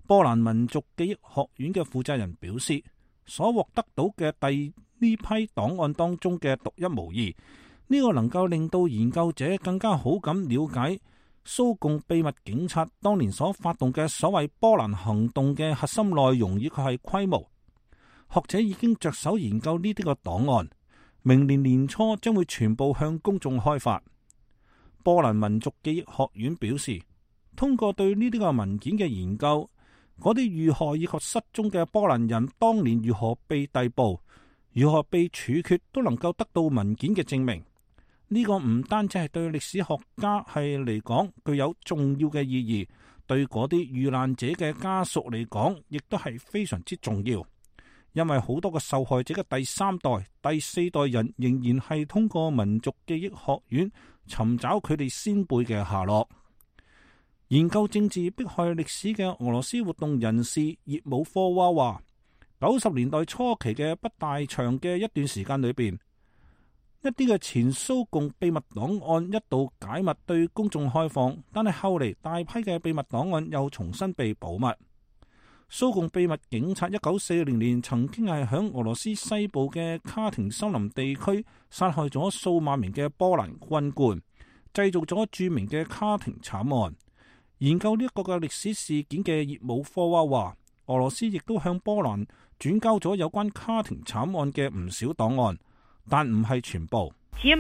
波蘭民族記憶學院嘅負責人表示，所獲得到嘅呢批檔案當中嘅獨一無二，呢個能夠令到研究者更加好咁了解蘇共秘密警察當年所發動嘅所謂波蘭行動嘅核心內容以及係規模。學者已經着手研究呢啲個檔案，明年年初將會全部向公眾開發。波蘭民族記憶學院表示，通過對呢啲個文件嘅研究，嗰啲遇害以及失蹤嘅波蘭人當年如何被逮捕、如何被處決，都能夠得到文件嘅證明。呢個唔單止係對歷史學家係嚟講具有重要嘅意義，對嗰啲遇難者嘅家屬嚟講，亦都係非常之重要。因為好多個受害者嘅第三代、第四代人仍然係通過民族記憶學院尋找佢哋先輩嘅下落。研究政治迫害歷史嘅俄羅斯活動人士葉姆科娃話，90年代初期嘅不大長嘅一段時間裏邊，一啲嘅前蘇共秘密檔案一度解密對公眾開放，但係後嚟大批嘅秘密檔案又重新被保密。蘇共秘密警察1940年曾經係響俄羅斯西部嘅卡廷森林地區殺害咗數萬名嘅波蘭軍官，製造咗著名嘅卡廷慘案。研究呢一個嘅歷史事件嘅葉姆科娃話，俄羅斯亦都向波蘭轉交咗有關卡廷慘案嘅唔少檔案，但唔係全部。 葉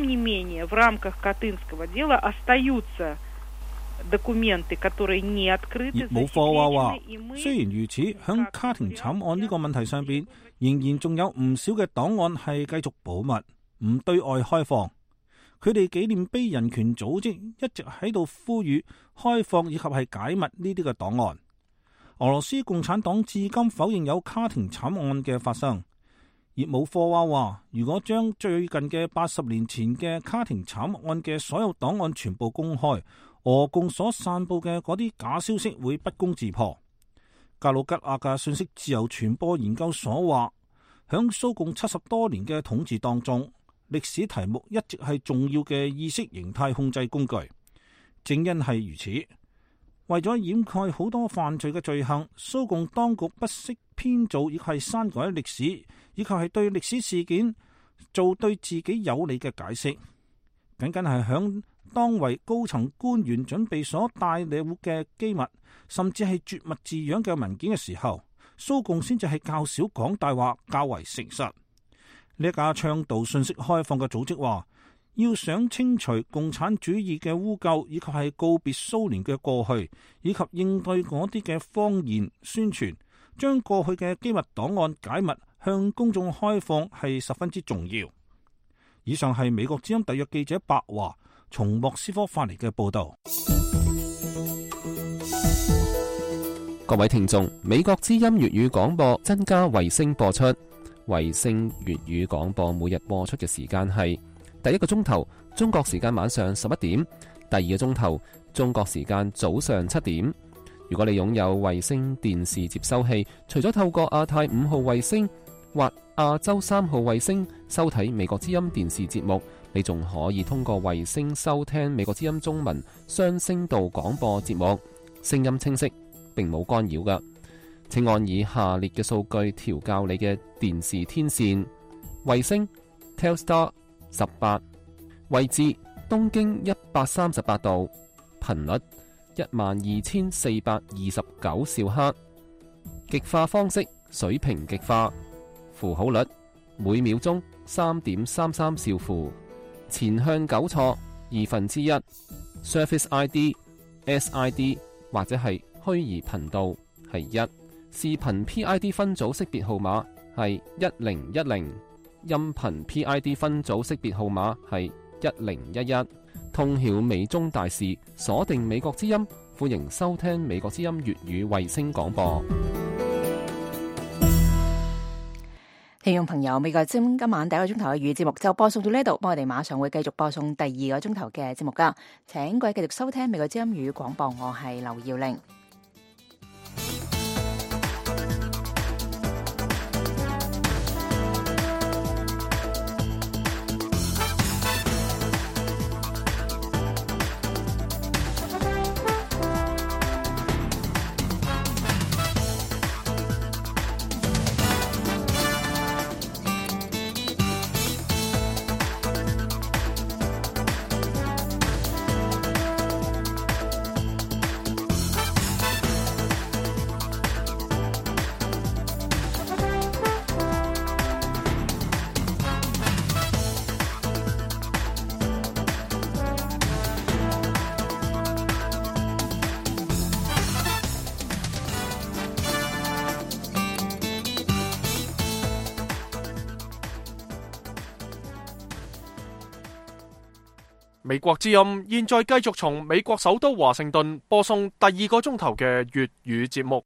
姆科娃話，雖然如此，響卡廷慘案呢個問題上邊，仍然仲有唔少嘅檔案係繼續保密，唔對外開放。佢哋紀念碑人權組織一直喺度呼籲開放以及係解密呢啲嘅檔案。俄羅斯共產黨至今否認有卡廷慘案嘅發生。葉姆科娃話，如果將最近嘅80年前嘅卡廷慘案嘅所有檔案全部公開，俄共所散布嘅嗰啲假消息會不攻自破。格魯吉亞嘅信息自由傳播研究所話，響蘇共70多年嘅統治當中，歷史題目一直係重要嘅意識形態控制工具。正因係如此，為咗掩蓋好多犯罪嘅罪行，蘇共當局不惜編造亦係刪改歷史，以及係對歷史事件做對自己有利嘅解釋。僅僅係響當為高層官員準備所帶領嘅機密，甚至係絕密字樣嘅文件嘅時候，蘇共先至係較少講大話，較為誠實。呢一家倡導信息開放嘅組織話，要想清除共產主義嘅污垢，以及係告別蘇聯嘅過去，以及應對嗰啲嘅謊言宣傳，將過去嘅機密檔案解密向公眾開放係十分之重要。以上係美國之音特約記者白華從莫斯科發嚟嘅報道。 各位聽眾，美國之音粵語廣播增加衛星播出。衛星粵語廣播每日播出嘅時間係第一個鐘頭中國時間晚上11點，第二個鐘頭中國時間早上7點。如果你擁有衛星電視接收器，除咗透過亞太5號衛星或亞洲3號衛星收睇美國之音電視節目，你仲可以通過衛星收聽美國之音中文雙聲道廣播節目，聲音清晰，並冇干擾㗎。請按以下列嘅數據調校你嘅電視天線：衛星 Telstar 18，位置東經138度，頻率12429兆赫，極化方式水平極化，符號率每秒鐘3.33兆符，前向糾錯1/2， Surface ID SID 或者係虛擬頻道係1，視頻 PID 分組識別號碼係1010，音頻 PID 分組識別號碼係1011。通曉美中大事，鎖定美國之音，歡迎收聽美國之音粵語衛星廣播。 聽眾朋友，美國之音今晚第一個鐘頭嘅粵語節目就播送到呢度，我哋馬上會繼續播送第二個鐘頭嘅節目噶，請各位繼續收聽美國之音粵語廣播，我係劉耀玲。 美國之音現在繼續從美國首都華盛頓播送第2個鐘頭嘅粵語節目。